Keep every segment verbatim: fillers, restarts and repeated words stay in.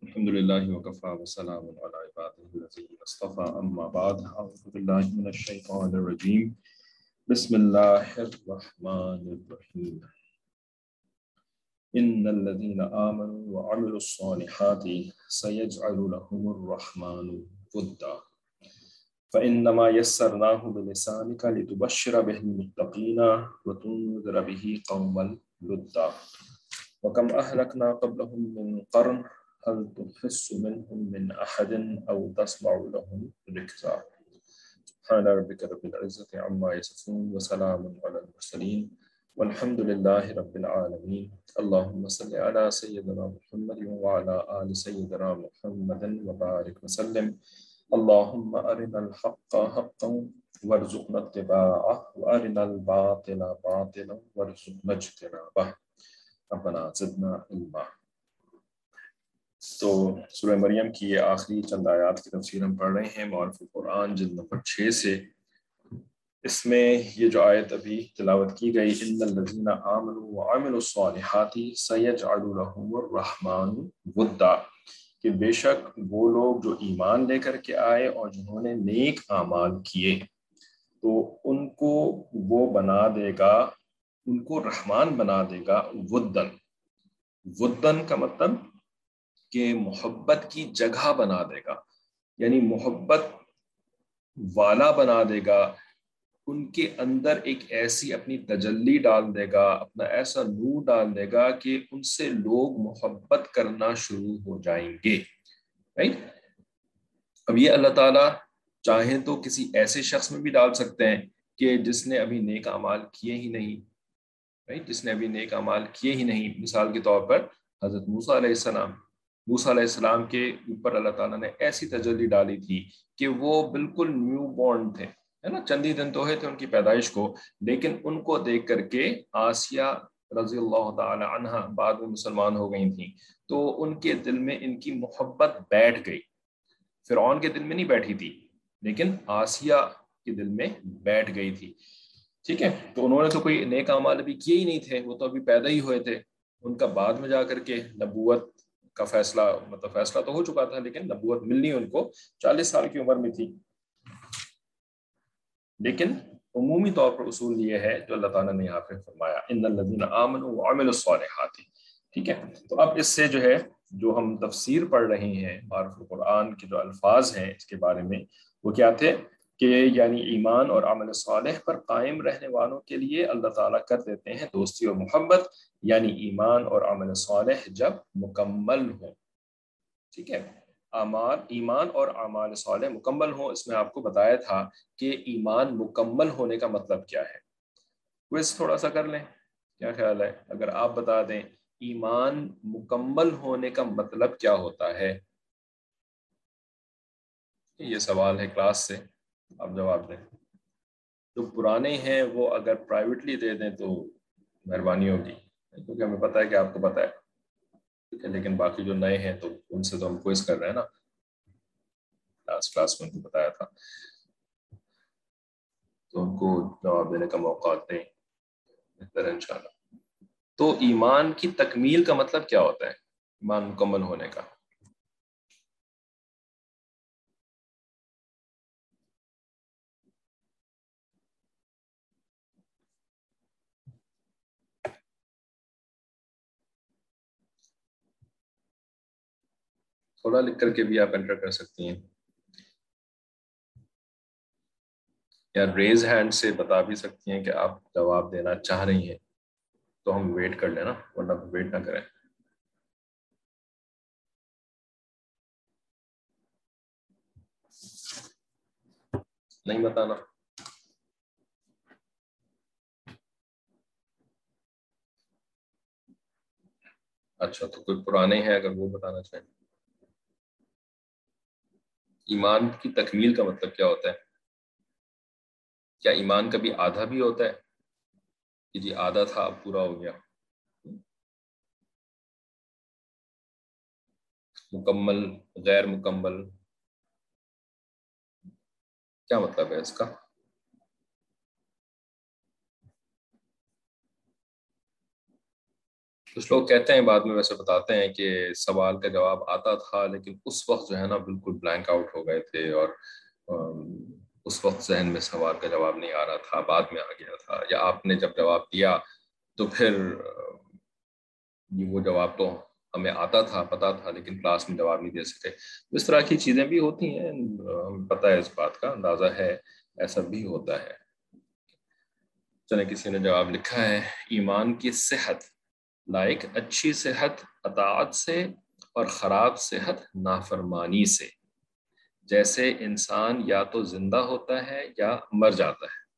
الحمد لله وكفى وسلام على عباده الذين اصطفى أما بعد أعوذ بالله من الشيطان الرجيم بسم الله الرحمن الرحيم إن الذين آمنوا وعملوا الصالحات سيجعل لهم الرحمن ودا فإنما يسرناه بلسانك لتبشر به المتقين وتنذر به قوما لدا وكم أهلكنا قبلهم من قرن هل تحس منهم من أحد أو تسمع لهم ركزا سبحان ربك رب العزة عما يصفون وسلام على المرسلين والحمد لله رب العالمين اللهم صل على سيدنا محمد وعلى آل سيدنا محمد وبارك وسلم اللهم أرنا الحق حقا وارزقنا اتباعه وأرنا الباطل باطلا وارزقنا اجتنابه ربنا زدنا علما۔ تو سورہ مریم کی یہ آخری چند آیات کی تفسیر ہم پڑھ رہے ہیں معارف القرآن جلد نمبر چھ سے۔ اس میں یہ جو آیت ابھی تلاوت کی گئی ان الذین آمنوا وعملوا الصالحات سیجعل لهم الرحمن ودا، کہ بے شک وہ لوگ جو ایمان لے کر کے آئے اور جنہوں نے نیک اعمال کیے تو ان کو وہ بنا دے گا، ان کو رحمان بنا دے گا ودن۔ ودن کا مطلب کہ محبت کی جگہ بنا دے گا، یعنی محبت والا بنا دے گا، ان کے اندر ایک ایسی اپنی تجلی ڈال دے گا، اپنا ایسا نور ڈال دے گا کہ ان سے لوگ محبت کرنا شروع ہو جائیں گے۔ رائٹ؟ اب یہ اللہ تعالیٰ چاہیں تو کسی ایسے شخص میں بھی ڈال سکتے ہیں کہ جس نے ابھی نیک اعمال کیے ہی نہیں، رائٹ، جس نے ابھی نیک اعمال کیے ہی نہیں۔ مثال کے طور پر حضرت موسیٰ علیہ السلام موسیٰ علیہ السلام کے اوپر اللہ تعالیٰ نے ایسی تجلی ڈالی تھی کہ وہ بالکل نیو بورن تھے، ہے نا، چند ہی دن تو ہوئے تھے ان کی پیدائش کو، لیکن ان کو دیکھ کر کے آسیہ رضی اللہ تعالی عنہا بعد میں مسلمان ہو گئی تھیں، تو ان کے دل میں ان کی محبت بیٹھ گئی۔ فرعون کے دل میں نہیں بیٹھی تھی لیکن آسیہ کے دل میں بیٹھ گئی تھی، ٹھیک ہے۔ تو انہوں نے تو کوئی نیک اعمال ابھی کیے ہی نہیں تھے، وہ تو ابھی پیدا ہی ہوئے تھے، ان کا بعد میں جا کر کے نبوت کا فیصلہ، مطلب فیصلہ تو ہو چکا تھا لیکن نبوت ملنی ان کو چالیس سال کی عمر میں تھی۔ لیکن عمومی طور پر اصول یہ ہے جو اللہ تعالیٰ نے یہاں پہ فرمایا ان الذین آمنوا وعملوا الصالحات، ٹھیک ہے۔ تو اب اس سے جو ہے جو ہم تفسیر پڑھ رہے ہیں معارف القرآن کے جو الفاظ ہیں اس کے بارے میں وہ کیا تھے کہ یعنی ایمان اور عمل صالح پر قائم رہنے والوں کے لیے اللہ تعالیٰ کر دیتے ہیں دوستی اور محبت، یعنی ایمان اور عمل صالح جب مکمل ہوں، ٹھیک ہے، اعمال ایمان اور اعمال صالح مکمل ہوں۔ اس میں آپ کو بتایا تھا کہ ایمان مکمل ہونے کا مطلب کیا ہے، کوئز تھوڑا سا کر لیں، کیا خیال ہے اگر آپ بتا دیں ایمان مکمل ہونے کا مطلب کیا ہوتا ہے؟ یہ سوال ہے کلاس سے، آپ جواب دیں۔ جو پرانے ہیں وہ اگر پرائیویٹلی دے دیں تو مہربانی ہوگی، کیونکہ ہمیں پتہ ہے کہ آپ کو پتہ ہے، ٹھیک ہے، لیکن باقی جو نئے ہیں تو ان سے تو ہم کوئز کر رہے ہیں نا، لاسٹ کلاس میں ان کو بتایا تھا، تو ان کو جواب دینے کا موقع دیں بہتر انشاءاللہ۔ تو ایمان کی تکمیل کا مطلب کیا ہوتا ہے، ایمان مکمل ہونے کا؟ تھوڑا لکھ کر کے بھی آپ انٹر کر سکتی ہیں یا ریز ہینڈ سے بتا بھی سکتی ہیں کہ آپ جواب دینا چاہ رہی ہیں، تو ہم ویٹ کر لیں نا، ورنہ ویٹ نہ کریں۔ نہیں بتانا؟ اچھا، تو کوئی پرانے ہیں اگر وہ بتانا چاہیں۔ ایمان کی تکمیل کا مطلب کیا ہوتا ہے؟ کیا ایمان کبھی آدھا بھی ہوتا ہے کہ جی آدھا تھا اب پورا ہو گیا؟ مکمل، غیر مکمل، کیا مطلب ہے اس کا؟ کچھ لوگ کہتے ہیں بعد میں ویسے بتاتے ہیں کہ سوال کا جواب آتا تھا لیکن اس وقت جو ہے نا بالکل بلینک آؤٹ ہو گئے تھے، اور اس وقت ذہن میں سوال کا جواب نہیں آ رہا تھا، بعد میں آ گیا تھا، یا آپ نے جب جواب دیا تو پھر یہ وہ جواب تو ہمیں آتا تھا، پتا تھا، لیکن کلاس میں جواب نہیں دے سکتے۔ اس طرح کی چیزیں بھی ہوتی ہیں، ہمیں پتہ ہے، اس بات کا اندازہ ہے، ایسا بھی ہوتا ہے۔ چلے کسی نے جواب لکھا ہے، ایمان کی صحت لائک اچھی صحت اطاعت سے اور خراب صحت نافرمانی سے، جیسے انسان یا تو زندہ ہوتا ہے یا مر جاتا ہے۔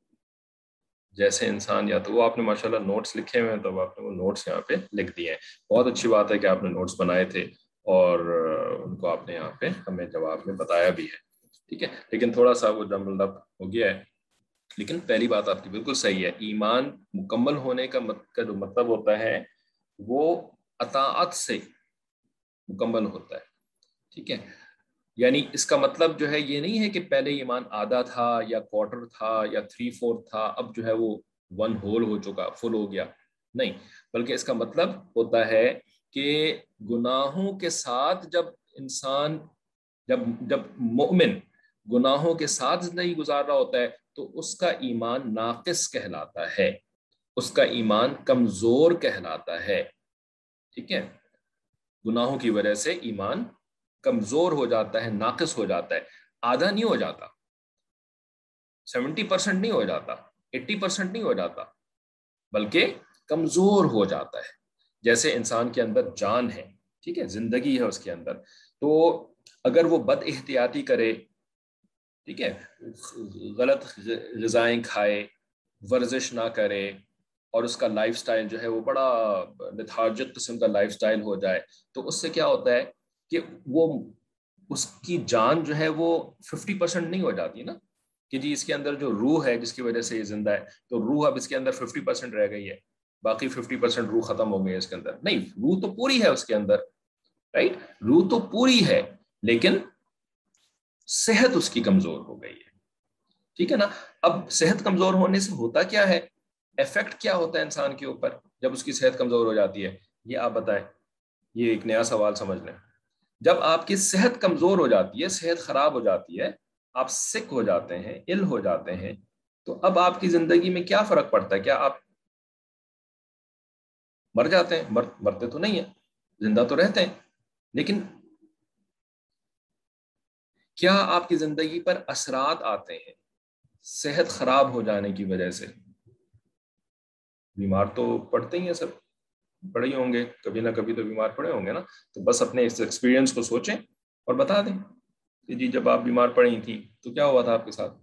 جیسے انسان یا تو، وہ آپ نے ماشاءاللہ نوٹس لکھے ہوئے ہیں، تو آپ نے وہ نوٹس یہاں پہ لکھ دیے ہیں۔ بہت اچھی بات ہے کہ آپ نے نوٹس بنائے تھے اور ان کو آپ نے یہاں پہ ہمیں جواب میں بتایا بھی ہے، ٹھیک ہے، لیکن تھوڑا سا وہ جمل لب ہو گیا ہے۔ لیکن پہلی بات آپ کی بالکل صحیح ہے، ایمان مکمل ہونے کا کا جو مطلب ہوتا ہے وہ اطاعت سے مکمل ہوتا ہے، ٹھیک ہے۔ یعنی اس کا مطلب جو ہے یہ نہیں ہے کہ پہلے ایمان آدھا تھا یا کوارٹر تھا یا تھری فورتھ تھا، اب جو ہے وہ ون ہول ہو چکا، فل ہو گیا، نہیں، بلکہ اس کا مطلب ہوتا ہے کہ گناہوں کے ساتھ جب انسان جب جب مومن گناہوں کے ساتھ زندگی گزار رہا ہوتا ہے تو اس کا ایمان ناقص کہلاتا ہے، اس کا ایمان کمزور کہلاتا ہے، ٹھیک ہے۔ گناہوں کی وجہ سے ایمان کمزور ہو جاتا ہے، ناقص ہو جاتا ہے، آدھا نہیں ہو جاتا، سیونٹی پرسنٹ نہیں ہو جاتا، ایٹی پرسنٹ نہیں ہو جاتا، بلکہ کمزور ہو جاتا ہے۔ جیسے انسان کے اندر جان ہے، ٹھیک ہے، زندگی ہے اس کے اندر، تو اگر وہ بد احتیاطی کرے، ٹھیک ہے، غلط غذائیں کھائے، ورزش نہ کرے، اور اس کا لائف سٹائل جو ہے وہ بڑا لیتھارجک قسم کا لائف سٹائل ہو جائے، تو اس سے کیا ہوتا ہے کہ وہ اس کی جان جو ہے وہ ففٹی پرسنٹ نہیں ہو جاتی نا، کہ جی اس کے اندر جو روح ہے جس کی وجہ سے یہ زندہ ہے، تو روح اب اس کے اندر ففٹی پرسنٹ رہ گئی ہے، باقی ففٹی پرسنٹ روح ختم ہو گئی ہے اس کے اندر، نہیں، روح تو پوری ہے اس کے اندر، رائٹ، روح تو پوری ہے، لیکن صحت اس کی کمزور ہو گئی ہے، ٹھیک ہے نا۔ اب صحت کمزور ہونے سے ہوتا کیا ہے، ایفیکٹ کیا ہوتا ہے انسان کے اوپر جب اس کی صحت کمزور ہو جاتی ہے، یہ آپ بتائیں، یہ ایک نیا سوال سمجھ لیں۔ جب آپ کی صحت کمزور ہو جاتی ہے، صحت خراب ہو جاتی ہے، آپ سک ہو جاتے ہیں، ill ہو جاتے ہیں، تو اب آپ کی زندگی میں کیا فرق پڑتا ہے؟ کیا آپ مر جاتے ہیں؟ مر مرتے تو نہیں ہیں، زندہ تو رہتے ہیں، لیکن کیا آپ کی زندگی پر اثرات آتے ہیں صحت خراب ہو جانے کی وجہ سے؟ بیمار تو پڑتے ہی ہیں سب، پڑے ہی ہوں گے، کبھی نہ کبھی تو بیمار پڑے ہوں گے نا، تو بس اپنے اس ایکسپیرینس کو سوچیں اور بتا دیں کہ جی جب آپ بیمار پڑی تھی تو کیا ہوا تھا آپ کے ساتھ،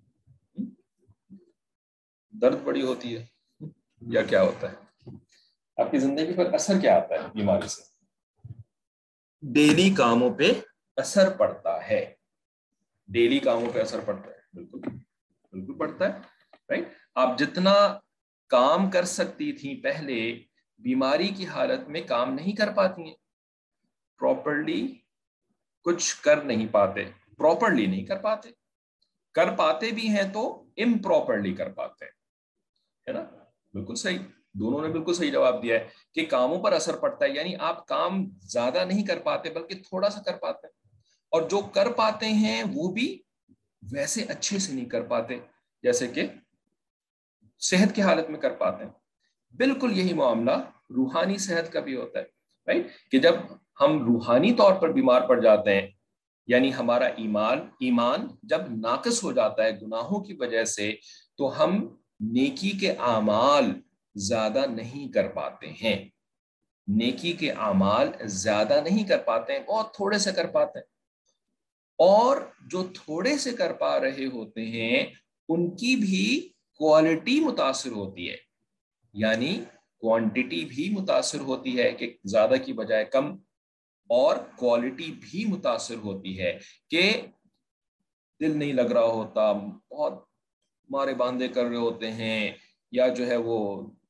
درد بڑی ہوتی ہے یا کیا ہوتا ہے، آپ کی زندگی پر اثر کیا آتا ہے بیماری سے؟ ڈیلی کاموں پہ اثر پڑتا ہے، ڈیلی کاموں پہ اثر پڑتا ہے، بالکل بالکل پڑتا ہے، رائٹ۔ آپ جتنا کام کر سکتی تھی پہلے، بیماری کی حالت میں کام نہیں کر پاتی ہیں، پراپرلی کچھ کر نہیں پاتے، پراپرلی نہیں کر پاتے، کر پاتے بھی ہیں تو امپراپرلی کر پاتے ہیں، ہے نا، بالکل صحیح، دونوں نے بالکل صحیح جواب دیا ہے کہ کاموں پر اثر پڑتا ہے، یعنی آپ کام زیادہ نہیں کر پاتے بلکہ تھوڑا سا کر پاتے ہیں، اور جو کر پاتے ہیں وہ بھی ویسے اچھے سے نہیں کر پاتے جیسے کہ صحت کی حالت میں کر پاتے ہیں۔ بالکل یہی معاملہ روحانی صحت کا بھی ہوتا ہے، رائٹ، کہ جب ہم روحانی طور پر بیمار پڑ جاتے ہیں، یعنی ہمارا ایمان ایمان جب ناقص ہو جاتا ہے گناہوں کی وجہ سے، تو ہم نیکی کے اعمال زیادہ نہیں کر پاتے ہیں، نیکی کے اعمال زیادہ نہیں کر پاتے ہیں، بہت تھوڑے سے کر پاتے ہیں، اور جو تھوڑے سے کر پا رہے ہوتے ہیں ان کی بھی کوالٹی متاثر ہوتی ہے، یعنی کوانٹٹی بھی متاثر ہوتی ہے کہ زیادہ کی بجائے کم، اور کوالٹی بھی متاثر ہوتی ہے کہ دل نہیں لگ رہا ہوتا، بہت مارے باندھے کر رہے ہوتے ہیں، یا جو ہے وہ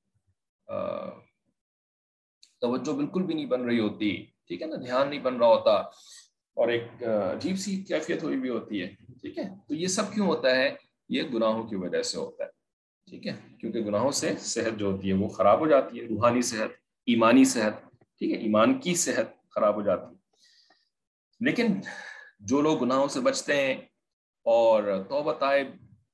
توجہ بالکل بھی نہیں بن رہی ہوتی، ٹھیک ہے نا، دھیان نہیں بن رہا ہوتا، اور ایک عجیب سی کیفیت ہوئی بھی ہوتی ہے، ٹھیک ہے۔ تو یہ سب کیوں ہوتا ہے؟ یہ گناہوں کی وجہ سے ہوتا ہے، ٹھیک ہے، کیونکہ گناہوں سے صحت جو ہوتی ہے وہ خراب ہو جاتی ہے، روحانی صحت، ایمانی صحت، ٹھیک ہے، ایمان کی صحت خراب ہو جاتی ہے۔ لیکن جو لوگ گناہوں سے بچتے ہیں اور توبہ طائب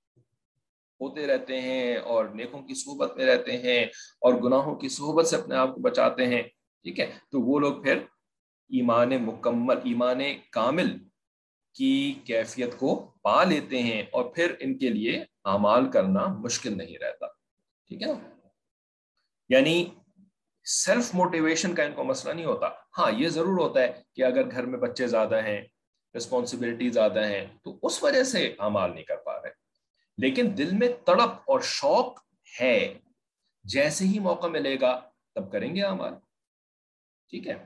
ہوتے رہتے ہیں اور نیکوں کی صحبت میں رہتے ہیں اور گناہوں کی صحبت سے اپنے آپ کو بچاتے ہیں، ٹھیک ہے، تو وہ لوگ پھر ایمان مکمل، ایمان کامل کی کیفیت کو پا لیتے ہیں اور پھر ان کے لیے اعمال کرنا مشکل نہیں رہتا، ٹھیک ہے نا۔ یعنی سیلف موٹیویشن کا ان کو مسئلہ نہیں ہوتا۔ ہاں یہ ضرور ہوتا ہے کہ اگر گھر میں بچے زیادہ ہیں، رسپانسبلٹی زیادہ ہیں، تو اس وجہ سے اعمال نہیں کر پا رہے، لیکن دل میں تڑپ اور شوق ہے، جیسے ہی موقع ملے گا تب کریں گے اعمال، ٹھیک ہے۔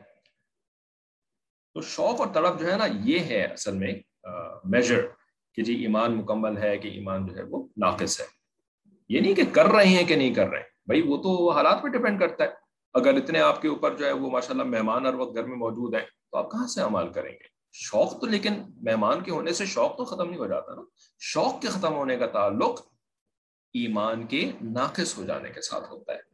تو شوق اور طلب جو ہے نا، یہ ہے اصل میں میجر کہ جی ایمان مکمل ہے کہ ایمان جو ہے وہ ناقص ہے۔ یہ نہیں کہ کر رہے ہیں کہ نہیں کر رہے ہیں، بھائی وہ تو حالات پہ ڈیپینڈ کرتا ہے۔ اگر اتنے آپ کے اوپر جو ہے وہ ماشاءاللہ مہمان ہر وقت گھر میں موجود ہیں تو آپ کہاں سے اعمال کریں گے؟ شوق تو، لیکن مہمان کے ہونے سے شوق تو ختم نہیں ہو جاتا نا۔ شوق کے ختم ہونے کا تعلق ایمان کے ناقص ہو جانے کے ساتھ ہوتا ہے،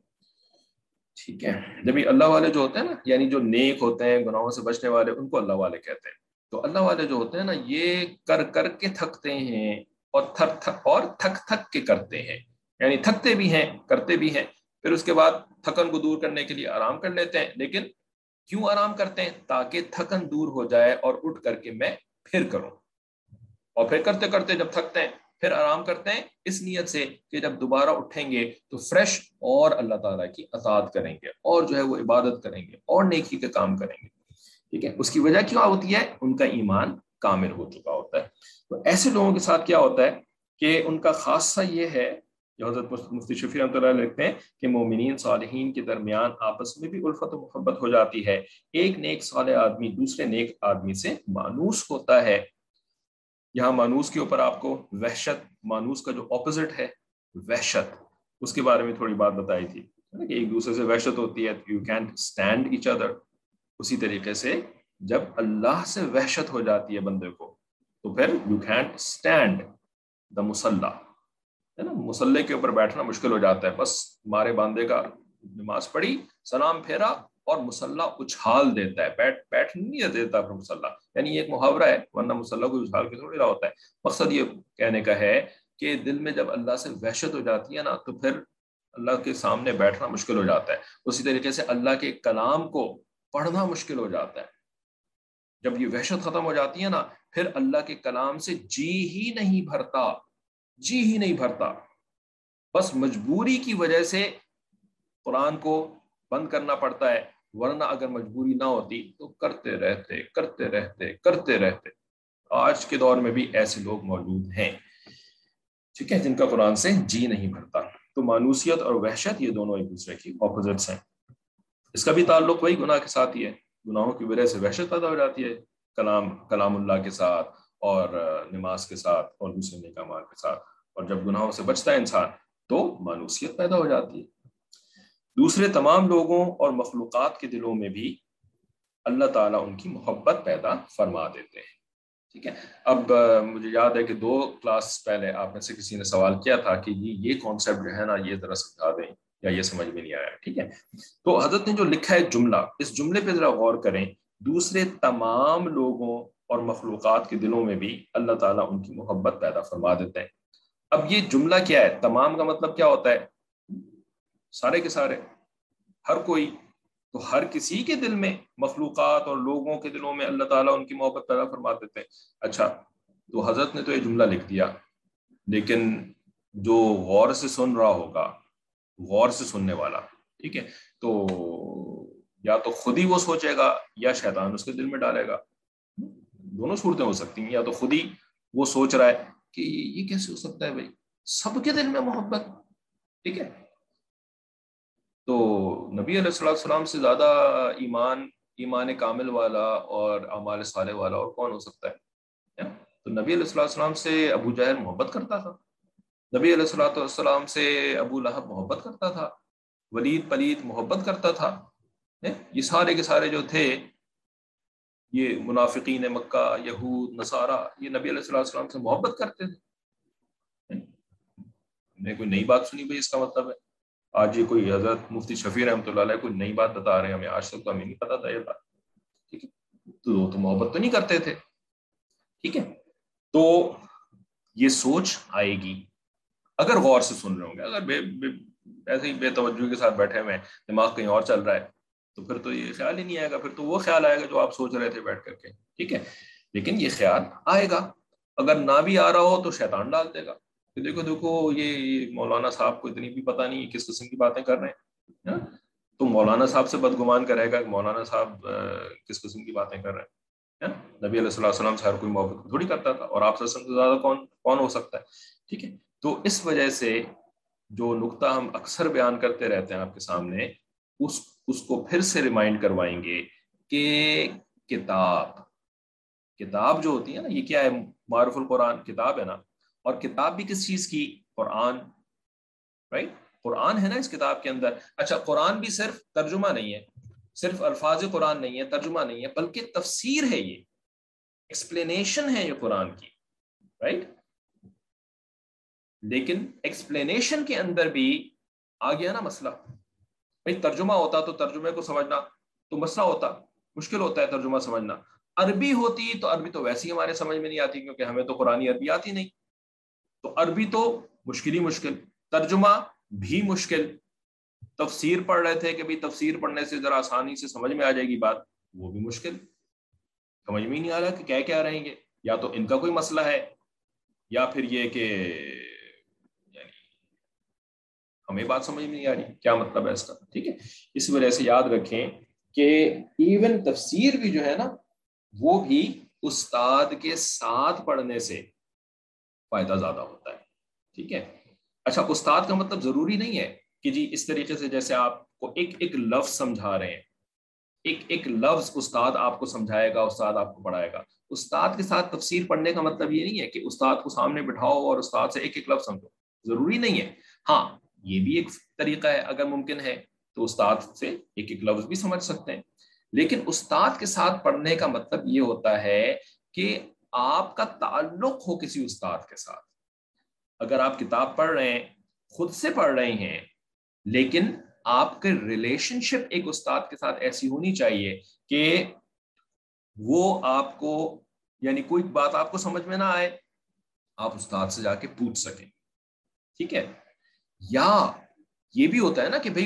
ٹھیک ہے۔ جب یہ اللہ والے جو ہوتے ہیں نا، یعنی جو نیک ہوتے ہیں، گناہوں سے بچنے والے، ان کو اللہ والے کہتے ہیں۔ تو اللہ والے جو ہوتے ہیں نا، یہ کر کر کے تھکتے ہیں اور تھک تھک اور تھک تھک کے کرتے ہیں، یعنی تھکتے بھی ہیں کرتے بھی ہیں، پھر اس کے بعد تھکن کو دور کرنے کے لیے آرام کر لیتے ہیں۔ لیکن کیوں آرام کرتے ہیں؟ تاکہ تھکن دور ہو جائے اور اٹھ کر کے میں پھر کروں، اور پھر کرتے کرتے جب تھکتے ہیں پھر آرام کرتے ہیں، اس نیت سے کہ جب دوبارہ اٹھیں گے تو فریش اور اللہ تعالیٰ کی اطاعت کریں گے اور جو ہے وہ عبادت کریں گے اور نیکی کے کام کریں گے، ٹھیک ہے۔ اس کی وجہ کیا ہوتی ہے؟ ان کا ایمان کامل ہو چکا ہوتا ہے۔ تو ایسے لوگوں کے ساتھ کیا ہوتا ہے کہ ان کا خاصہ یہ ہے، جو حضرت مفتی شفیع رحمۃ اللہ علیہ لکھتے ہیں کہ مومنین صالحین کے درمیان آپس میں بھی الفت و محبت ہو جاتی ہے، ایک نیک صالح آدمی دوسرے نیک آدمی سے مانوس ہوتا ہے۔ یہاں مانوس کے اوپر آپ کو وحشت، مانوس کا جو اپوزٹ ہے وحشت، اس کے بارے میں تھوڑی بات بتائی تھی کہ ایک دوسرے سے وحشت ہوتی ہے، you can't stand each other. اسی طریقے سے جب اللہ سے وحشت ہو جاتی ہے بندے کو تو پھر یو کینٹ اسٹینڈ دا مصلی، ہے نا، مصلی کے اوپر بیٹھنا مشکل ہو جاتا ہے۔ بس ہمارے باندے کا نماز پڑھی، سلام پھیرا اور مصلی اچھال دیتا ہے، بیٹھ بیٹھ نہیں دیتا پھر مصلی، یعنی ایک محاورہ ہے، ورنہ مصلی کو اچھال کے تھوڑی رہا ہوتا ہے۔ مقصد یہ کہنے کا ہے کہ دل میں جب اللہ سے وحشت ہو جاتی ہے نا تو پھر اللہ کے سامنے بیٹھنا مشکل ہو جاتا ہے۔ اسی طریقے سے اللہ کے کلام کو پڑھنا مشکل ہو جاتا ہے۔ جب یہ وحشت ختم ہو جاتی ہے نا، پھر اللہ کے کلام سے جی ہی نہیں بھرتا، جی ہی نہیں بھرتا، بس مجبوری کی وجہ سے قرآن کو بند کرنا پڑتا ہے، ورنہ اگر مجبوری نہ ہوتی تو کرتے رہتے کرتے رہتے کرتے رہتے۔ آج کے دور میں بھی ایسے لوگ موجود ہیں، ٹھیک ہے، جن کا قرآن سے جی نہیں بھرتا۔ تو مانوسیت اور وحشت یہ دونوں ایک دوسرے کی اپوزٹس ہیں۔ اس کا بھی تعلق وہی گناہ کے ساتھ ہی ہے، گناہوں کی وجہ سے وحشت پیدا ہو جاتی ہے کلام کلام اللہ کے ساتھ اور نماز کے ساتھ اور دوسرے نیک اعمال کے ساتھ، اور جب گناہوں سے بچتا ہے انسان تو مانوسیت پیدا ہو جاتی ہے۔ دوسرے تمام لوگوں اور مخلوقات کے دلوں میں بھی اللہ تعالیٰ ان کی محبت پیدا فرما دیتے ہیں، ٹھیک ہے۔ اب مجھے یاد ہے کہ دو کلاس پہلے آپ میں سے کسی نے سوال کیا تھا کہ یہ یہ کانسیپٹ جو ہے نا یہ ذرا سمجھا دیں، یا یہ سمجھ میں نہیں آیا، ٹھیک ہے۔ تو حضرت نے جو لکھا ہے جملہ، اس جملے پہ ذرا غور کریں، دوسرے تمام لوگوں اور مخلوقات کے دلوں میں بھی اللہ تعالیٰ ان کی محبت پیدا فرما دیتے ہیں۔ اب یہ جملہ کیا ہے؟ تمام کا مطلب کیا ہوتا ہے؟ سارے کے سارے، ہر کوئی، تو ہر کسی کے دل میں، مخلوقات اور لوگوں کے دلوں میں اللہ تعالیٰ ان کی محبت پیدا فرما دیتے ہیں۔ اچھا، تو حضرت نے تو یہ جملہ لکھ دیا، لیکن جو غور سے سن رہا ہوگا، غور سے سننے والا، ٹھیک ہے، تو یا تو خود ہی وہ سوچے گا یا شیطان اس کے دل میں ڈالے گا، دونوں صورتیں ہو سکتی ہیں۔ یا تو خود ہی وہ سوچ رہا ہے کہ یہ کیسے ہو سکتا ہے بھائی، سب کے دل میں محبت، ٹھیک ہے۔ تو نبی علیہ الصلوۃ والسلام سے زیادہ ایمان ایمان کامل والا اور اعمال صالح والا اور کون ہو سکتا ہے؟ تو نبی علیہ الصلوۃ والسلام سے ابو جہل محبت کرتا تھا، نبی علیہ الصلوۃ والسلام سے ابو لہب محبت کرتا تھا، ولید پلید محبت کرتا تھا، یہ سارے کے سارے جو تھے، یہ منافقین مکہ، یہود، نصارہ، یہ نبی علیہ الصلوۃ والسلام سے محبت کرتے تھے۔ ہم نے کوئی نئی بات سنی بھائی اس کا مطلب ہے؟ آج یہ کوئی حضرت مفتی شفیع رحمۃ اللہ علیہ کوئی نئی بات بتا رہے ہیں ہمیں، آج تک تو ہمیں نہیں پتا تھا یہ بات، ٹھیک ہے، تو تو محبت تو نہیں کرتے تھے، ٹھیک ہے. تو یہ سوچ آئے گی اگر غور سے سن رہے ہوں گے. اگر بے, بے ایسے ہی بے توجہ کے ساتھ بیٹھے ہوئے ہیں، دماغ کہیں اور چل رہا ہے، تو پھر تو یہ خیال ہی نہیں آئے گا، پھر تو وہ خیال آئے گا جو آپ سوچ رہے تھے بیٹھ کر کے، ٹھیک ہے. لیکن یہ خیال آئے گا، اگر نہ بھی آ رہا ہو تو شیطان ڈال دے گا کہ دیکھو دیکھو یہ مولانا صاحب کو اتنی بھی پتہ نہیں کس قسم کی باتیں کر رہے ہیں. تو مولانا صاحب سے بدگمان کرے گا کہ مولانا صاحب کس قسم کی باتیں کر رہے ہیں. نبی علیہ الصلوۃ والسلام سے ہر کوئی محبت تھوڑی کرتا تھا، اور آپ سے زیادہ کون کون ہو سکتا ہے، ٹھیک ہے. تو اس وجہ سے جو نقطہ ہم اکثر بیان کرتے رہتے ہیں آپ کے سامنے، اس اس کو پھر سے ریمائنڈ کروائیں گے کہ کتاب کتاب جو ہوتی ہے نا، یہ کیا ہے؟ معرف القرآن کتاب ہے نا، اور کتاب بھی کس چیز کی؟ قرآن، رائٹ؟ قرآن ہے نا اس کتاب کے اندر. اچھا، قرآن بھی صرف ترجمہ نہیں ہے، صرف الفاظ قرآن نہیں ہے، ترجمہ نہیں ہے، بلکہ تفسیر ہے، یہ ایکسپلینیشن ہے یہ قرآن کی، رائٹ؟ لیکن ایکسپلینیشن کے اندر بھی آ گیا نا مسئلہ. بھائی ترجمہ ہوتا تو ترجمے کو سمجھنا تو مسئلہ ہوتا، مشکل ہوتا ہے ترجمہ سمجھنا. عربی ہوتی تو عربی تو ویسے ہی ہمارے سمجھ میں نہیں آتی، کیونکہ ہمیں تو قرآنی عربی آتی نہیں. تو عربی تو مشکل ہی مشکل، ترجمہ بھی مشکل. تفسیر پڑھ رہے تھے کہ بھائی تفسیر پڑھنے سے ذرا آسانی سے سمجھ میں آ جائے گی بات، وہ بھی مشکل، سمجھ میں ہی نہیں آ رہا کہ کیا کیا رہیں گے. یا تو ان کا کوئی مسئلہ ہے، یا پھر یہ کہ یعنی ہمیں بات سمجھ میں نہیں آ رہی کیا مطلب ہے اس کا، ٹھیک ہے. اس وجہ سے یاد رکھیں کہ ایون تفسیر بھی جو ہے نا، وہ بھی استاد کے ساتھ پڑھنے سے فائدہ زیادہ ہوتا ہے، ٹھیک ہے. اچھا، استاد کا مطلب ضروری نہیں ہے کہ جی اس طریقے سے جیسے آپ کو ایک ایک لفظ سمجھا رہے ہیں، ایک ایک لفظ استاد آپ کو سمجھائے گا، استاد آپ کو پڑھائے گا. استاد کے ساتھ تفسیر پڑھنے کا مطلب یہ نہیں ہے کہ استاد کو سامنے بٹھاؤ اور استاد سے ایک ایک لفظ سمجھو، ضروری نہیں ہے. ہاں، یہ بھی ایک طریقہ ہے، اگر ممکن ہے تو استاد سے ایک ایک لفظ بھی سمجھ سکتے ہیں. لیکن استاد کے ساتھ پڑھنے کا مطلب یہ ہوتا ہے کہ آپ کا تعلق ہو کسی استاد کے ساتھ. اگر آپ کتاب پڑھ رہے ہیں، خود سے پڑھ رہے ہیں، لیکن آپ کے ریلیشن شپ ایک استاد کے ساتھ ایسی ہونی چاہیے کہ وہ آپ کو، یعنی کوئی بات آپ کو سمجھ میں نہ آئے، آپ استاد سے جا کے پوچھ سکیں، ٹھیک ہے. یا یہ بھی ہوتا ہے نا کہ بھئی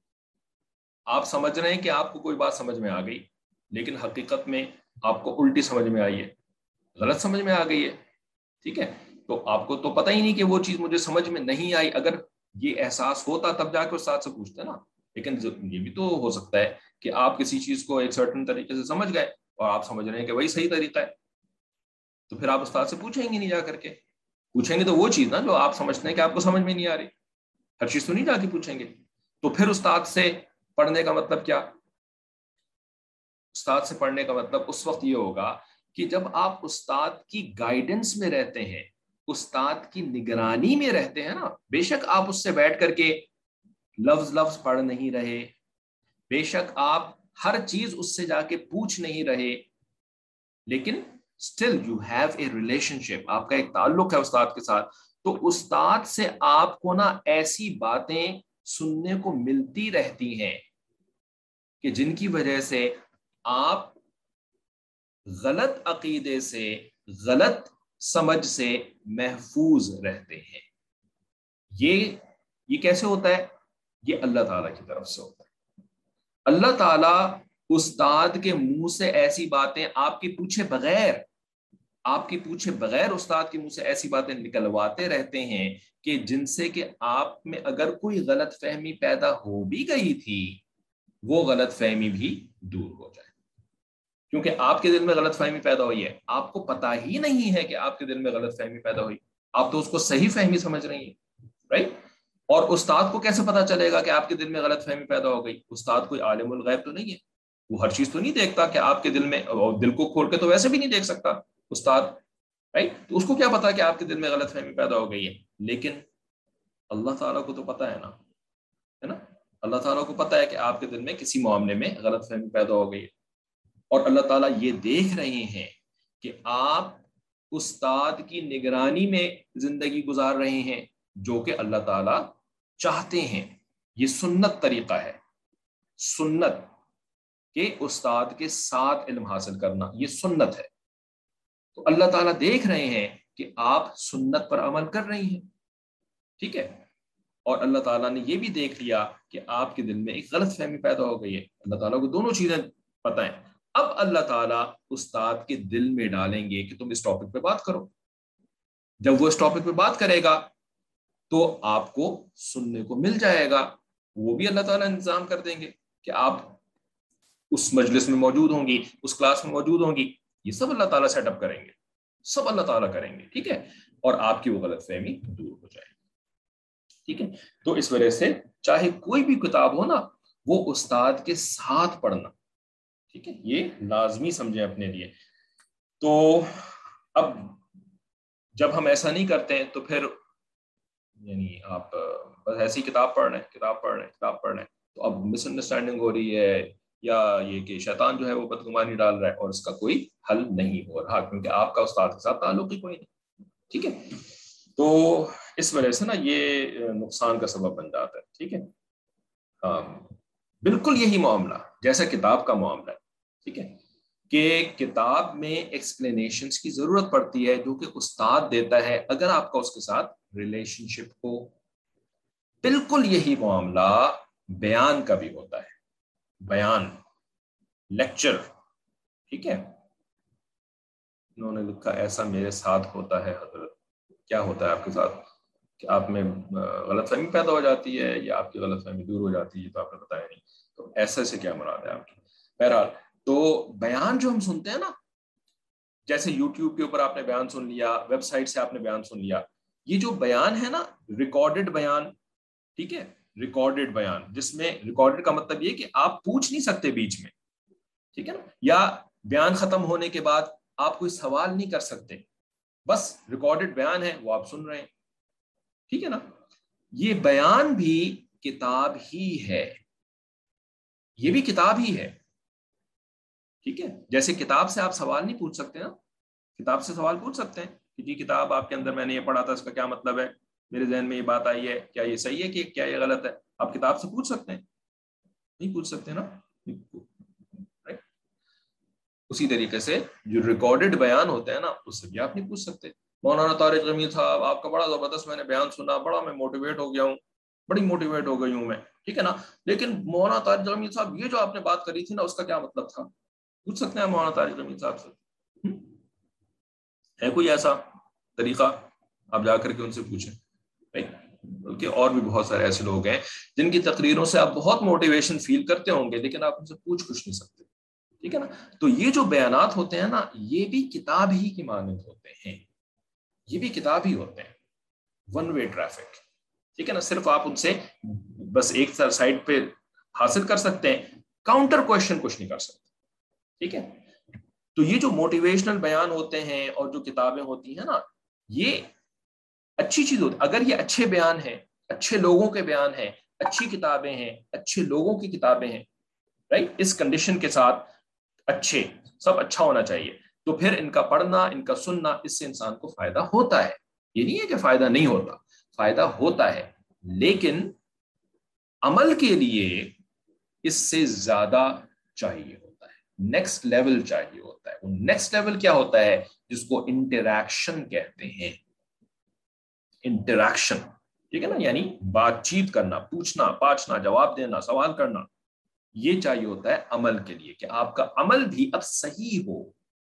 آپ سمجھ رہے ہیں کہ آپ کو کوئی بات سمجھ میں آ گئی، لیکن حقیقت میں آپ کو الٹی سمجھ میں آئی ہے، غلط سمجھ میں آ گئی ہے، ٹھیک ہے. تو آپ کو تو پتہ ہی نہیں کہ وہ چیز مجھے سمجھ میں نہیں آئی. اگر یہ احساس ہوتا تب جا کے استاد سے پوچھتے نا. لیکن یہ بھی تو ہو سکتا ہے کہ آپ کسی چیز کو ایک سرٹن طریقے سے سمجھ گئے اور آپ سمجھ رہے ہیں کہ وہی صحیح طریقہ ہے، تو پھر آپ استاد سے پوچھیں گے نہیں جا کر کے. پوچھیں گے تو وہ چیز نا جو آپ سمجھتے ہیں کہ آپ کو سمجھ میں نہیں آ رہی، ہر چیز تو نہیں جا کے پوچھیں گے. تو پھر استاد سے پڑھنے کا مطلب کیا؟ استاد سے پڑھنے کا مطلب اس وقت یہ ہوگا کہ جب آپ استاد کی گائیڈنس میں رہتے ہیں، استاد کی نگرانی میں رہتے ہیں نا. بے شک آپ اس سے بیٹھ کر کے لفظ لفظ پڑھ نہیں رہے، بے شک آپ ہر چیز اس سے جا کے پوچھ نہیں رہے، لیکن still you have a relationship، آپ کا ایک تعلق ہے استاد کے ساتھ. تو استاد سے آپ کو نا ایسی باتیں سننے کو ملتی رہتی ہیں کہ جن کی وجہ سے آپ غلط عقیدے سے، غلط سمجھ سے محفوظ رہتے ہیں. یہ یہ کیسے ہوتا ہے؟ یہ اللہ تعالیٰ کی طرف سے ہوتا ہے. اللہ تعالیٰ استاد کے منہ سے ایسی باتیں آپ کے پوچھے بغیر آپ کے پوچھے بغیر استاد کے منہ سے ایسی باتیں نکلواتے رہتے ہیں کہ جن سے کہ آپ میں اگر کوئی غلط فہمی پیدا ہو بھی گئی تھی، وہ غلط فہمی بھی دور ہو جائے. کیونکہ آپ کے دل میں غلط فہمی پیدا ہوئی ہے، آپ کو پتہ ہی نہیں ہے کہ آپ کے دل میں غلط فہمی پیدا ہوئی، آپ تو اس کو صحیح فہمی سمجھ رہی ہیں، رائٹ؟ اور استاد کو کیسے پتا چلے گا کہ آپ کے دل میں غلط فہمی پیدا ہو گئی؟ استاد کوئی عالم الغیب تو نہیں ہے، وہ ہر چیز تو نہیں دیکھتا کہ آپ کے دل میں، دل کو کھول کے تو ویسے بھی نہیں دیکھ سکتا استاد، رائٹ؟ تو اس کو کیا پتا کہ آپ کے دل میں غلط فہمی پیدا ہو گئی ہے؟ لیکن اللہ تعالیٰ کو تو پتا ہے نا، ہے نا؟ اللہ تعالیٰ کو پتا ہے کہ آپ کے دل میں کسی معاملے میں غلط فہمی پیدا ہو گئی ہے، اور اللہ تعالیٰ یہ دیکھ رہے ہیں کہ آپ استاد کی نگرانی میں زندگی گزار رہے ہیں، جو کہ اللہ تعالیٰ چاہتے ہیں. یہ سنت طریقہ ہے، سنت کہ استاد کے ساتھ علم حاصل کرنا، یہ سنت ہے۔ تو اللہ تعالیٰ دیکھ رہے ہیں کہ آپ سنت پر عمل کر رہی ہیں، ٹھیک ہے، اور اللہ تعالیٰ نے یہ بھی دیکھ لیا کہ آپ کے دل میں ایک غلط فہمی پیدا ہو گئی ہے۔ اللہ تعالیٰ کو دونوں چیزیں پتہ ہیں۔ اب اللہ تعالیٰ استاد کے دل میں ڈالیں گے کہ تم اس ٹاپک پہ بات کرو۔ جب وہ اس ٹاپک پہ بات کرے گا تو آپ کو سننے کو مل جائے گا، وہ بھی اللہ تعالیٰ انتظام کر دیں گے کہ آپ اس مجلس میں موجود ہوں گی، اس کلاس میں موجود ہوں گی، یہ سب اللہ تعالیٰ سیٹ اپ کریں گے، سب اللہ تعالیٰ کریں گے، ٹھیک ہے، اور آپ کی وہ غلط فہمی دور ہو جائے گی، ٹھیک ہے۔ تو اس وجہ سے چاہے کوئی بھی کتاب ہو نا، وہ استاد کے ساتھ پڑھنا، ٹھیک ہے، یہ لازمی سمجھیں اپنے لیے۔ تو اب جب ہم ایسا نہیں کرتے ہیں تو پھر یعنی آپ بس ایسی کتاب پڑھ رہے ہیں کتاب پڑھ رہے ہیں کتاب پڑھ رہے ہیں تو اب مس انڈرسٹینڈنگ ہو رہی ہے، یا یہ کہ شیطان جو ہے وہ بدگمانی ڈال رہا ہے اور اس کا کوئی حل نہیں ہو رہا، کیونکہ آپ کا استاد کے ساتھ تعلق ہی کوئی نہیں، ٹھیک ہے۔ تو اس وجہ سے نا یہ نقصان کا سبب بن جاتا ہے، ٹھیک ہے۔ ہاں بالکل یہی معاملہ جیسا کتاب کا معاملہ ہے، ٹھیک ہے، کہ کتاب میں ایکسپلینیشنز کی ضرورت پڑتی ہے جو کہ استاد دیتا ہے اگر آپ کا اس کے ساتھ ریلیشن شپ ہو۔ بالکل یہی معاملہ بیان کا بھی ہوتا ہے، بیان، لیکچر، ٹھیک ہے۔ انہوں نے لکھا ایسا میرے ساتھ ہوتا ہے حضرت، کیا ہوتا ہے آپ کے ساتھ کہ آپ میں غلط فہمی پیدا ہو جاتی ہے یا آپ کی غلط فہمی دور ہو جاتی ہے، تو آپ نے بتایا نہیں، تو ایسے سے کیا مراد ہے آپ کی؟ بہرحال تو بیان جو ہم سنتے ہیں نا، جیسے یوٹیوب کے اوپر آپ نے بیان سن لیا، ویب سائٹ سے آپ نے بیان سن لیا، یہ جو بیان ہے نا ریکارڈڈ بیان، ٹھیک ہے، ریکارڈڈ بیان، جس میں ریکارڈڈ کا مطلب یہ کہ آپ پوچھ نہیں سکتے بیچ میں، ٹھیک ہے نا، یا بیان ختم ہونے کے بعد آپ کوئی سوال نہیں کر سکتے، بس ریکارڈڈ بیان ہے وہ آپ سن رہے ہیں، ٹھیک ہے نا۔ یہ بیان بھی کتاب ہی ہے، یہ بھی کتاب ہی ہے، ٹھیک ہے۔ جیسے کتاب سے آپ سوال نہیں پوچھ سکتے نا، کتاب سے سوال پوچھ سکتے ہیں کہ جی کتاب آپ کے اندر میں نے یہ پڑھا تھا، اس کا کیا مطلب ہے، میرے ذہن میں یہ بات آئی ہے، کیا یہ صحیح ہے کہ کیا یہ غلط ہے، آپ کتاب سے پوچھ سکتے ہیں؟ نہیں پوچھ سکتے نا۔ اسی طریقے سے جو ریکارڈڈ بیان ہوتا ہے نا، اس سے بھی آپ نہیں پوچھ سکتے۔ مولانا طارق جمیل صاحب آپ کا بڑا زبردست میں نے بیان سنا، بڑا میں موٹیویٹ ہو گیا ہوں، بڑی موٹیویٹ ہو گئی ہوں میں، ٹھیک ہے نا، لیکن مولانا طارق جمیل صاحب یہ جو آپ نے بات کری تھی نا، اس کا کیا مطلب تھا؟ پوچھ سکتے ہیں مولانا طارق جمیل صاحب سے؟ ہے کوئی ایسا طریقہ؟ آپ جا کر کے ان سے پوچھیں، بلکہ اور بھی بہت سارے ایسے لوگ ہیں جن کی تقریروں سے آپ بہت موٹیویشن فیل کرتے ہوں گے، لیکن آپ ان سے پوچھ کچھ نہیں سکتے، ٹھیک ہے نا۔ تو یہ جو بیانات ہوتے ہیں نا، یہ بھی کتاب ہی کی مانند ہوتے ہیں، یہ بھی کتاب ہی ہوتے ہیں، ون وے ٹریفک، ٹھیک ہے نا۔ صرف آپ ان سے بس ایک سائڈ پہ حاصل کر سکتے ہیں، کاؤنٹر کوشچن کچھ نہیں کر سکتے، ٹھیک ہے۔ تو یہ جو موٹیویشنل بیان ہوتے ہیں اور جو کتابیں ہوتی ہیں نا، یہ اچھی چیز ہوتی، اگر یہ اچھے بیان ہیں، اچھے لوگوں کے بیان ہیں، اچھی کتابیں ہیں، اچھے لوگوں کی کتابیں ہیں، رائٹ، اس کنڈیشن کے ساتھ اچھے، سب اچھا ہونا چاہیے، تو پھر ان کا پڑھنا، ان کا سننا، اس سے انسان کو فائدہ ہوتا ہے۔ یہ نہیں ہے کہ فائدہ نہیں ہوتا، فائدہ ہوتا ہے، لیکن عمل کے لیے اس سے زیادہ چاہیے ہوتا ہے، نیکسٹ لیول چاہیے ہوتا ہے۔ وہ نیکسٹ لیول کیا ہوتا ہے؟ جس کو انٹریکشن کہتے ہیں، انٹریکشن، ٹھیک ہے نا، یعنی بات چیت کرنا، پوچھنا پاچھنا، جواب دینا، سوال کرنا، یہ چاہیے ہوتا ہے عمل کے لیے، کہ آپ کا عمل بھی اب صحیح ہو،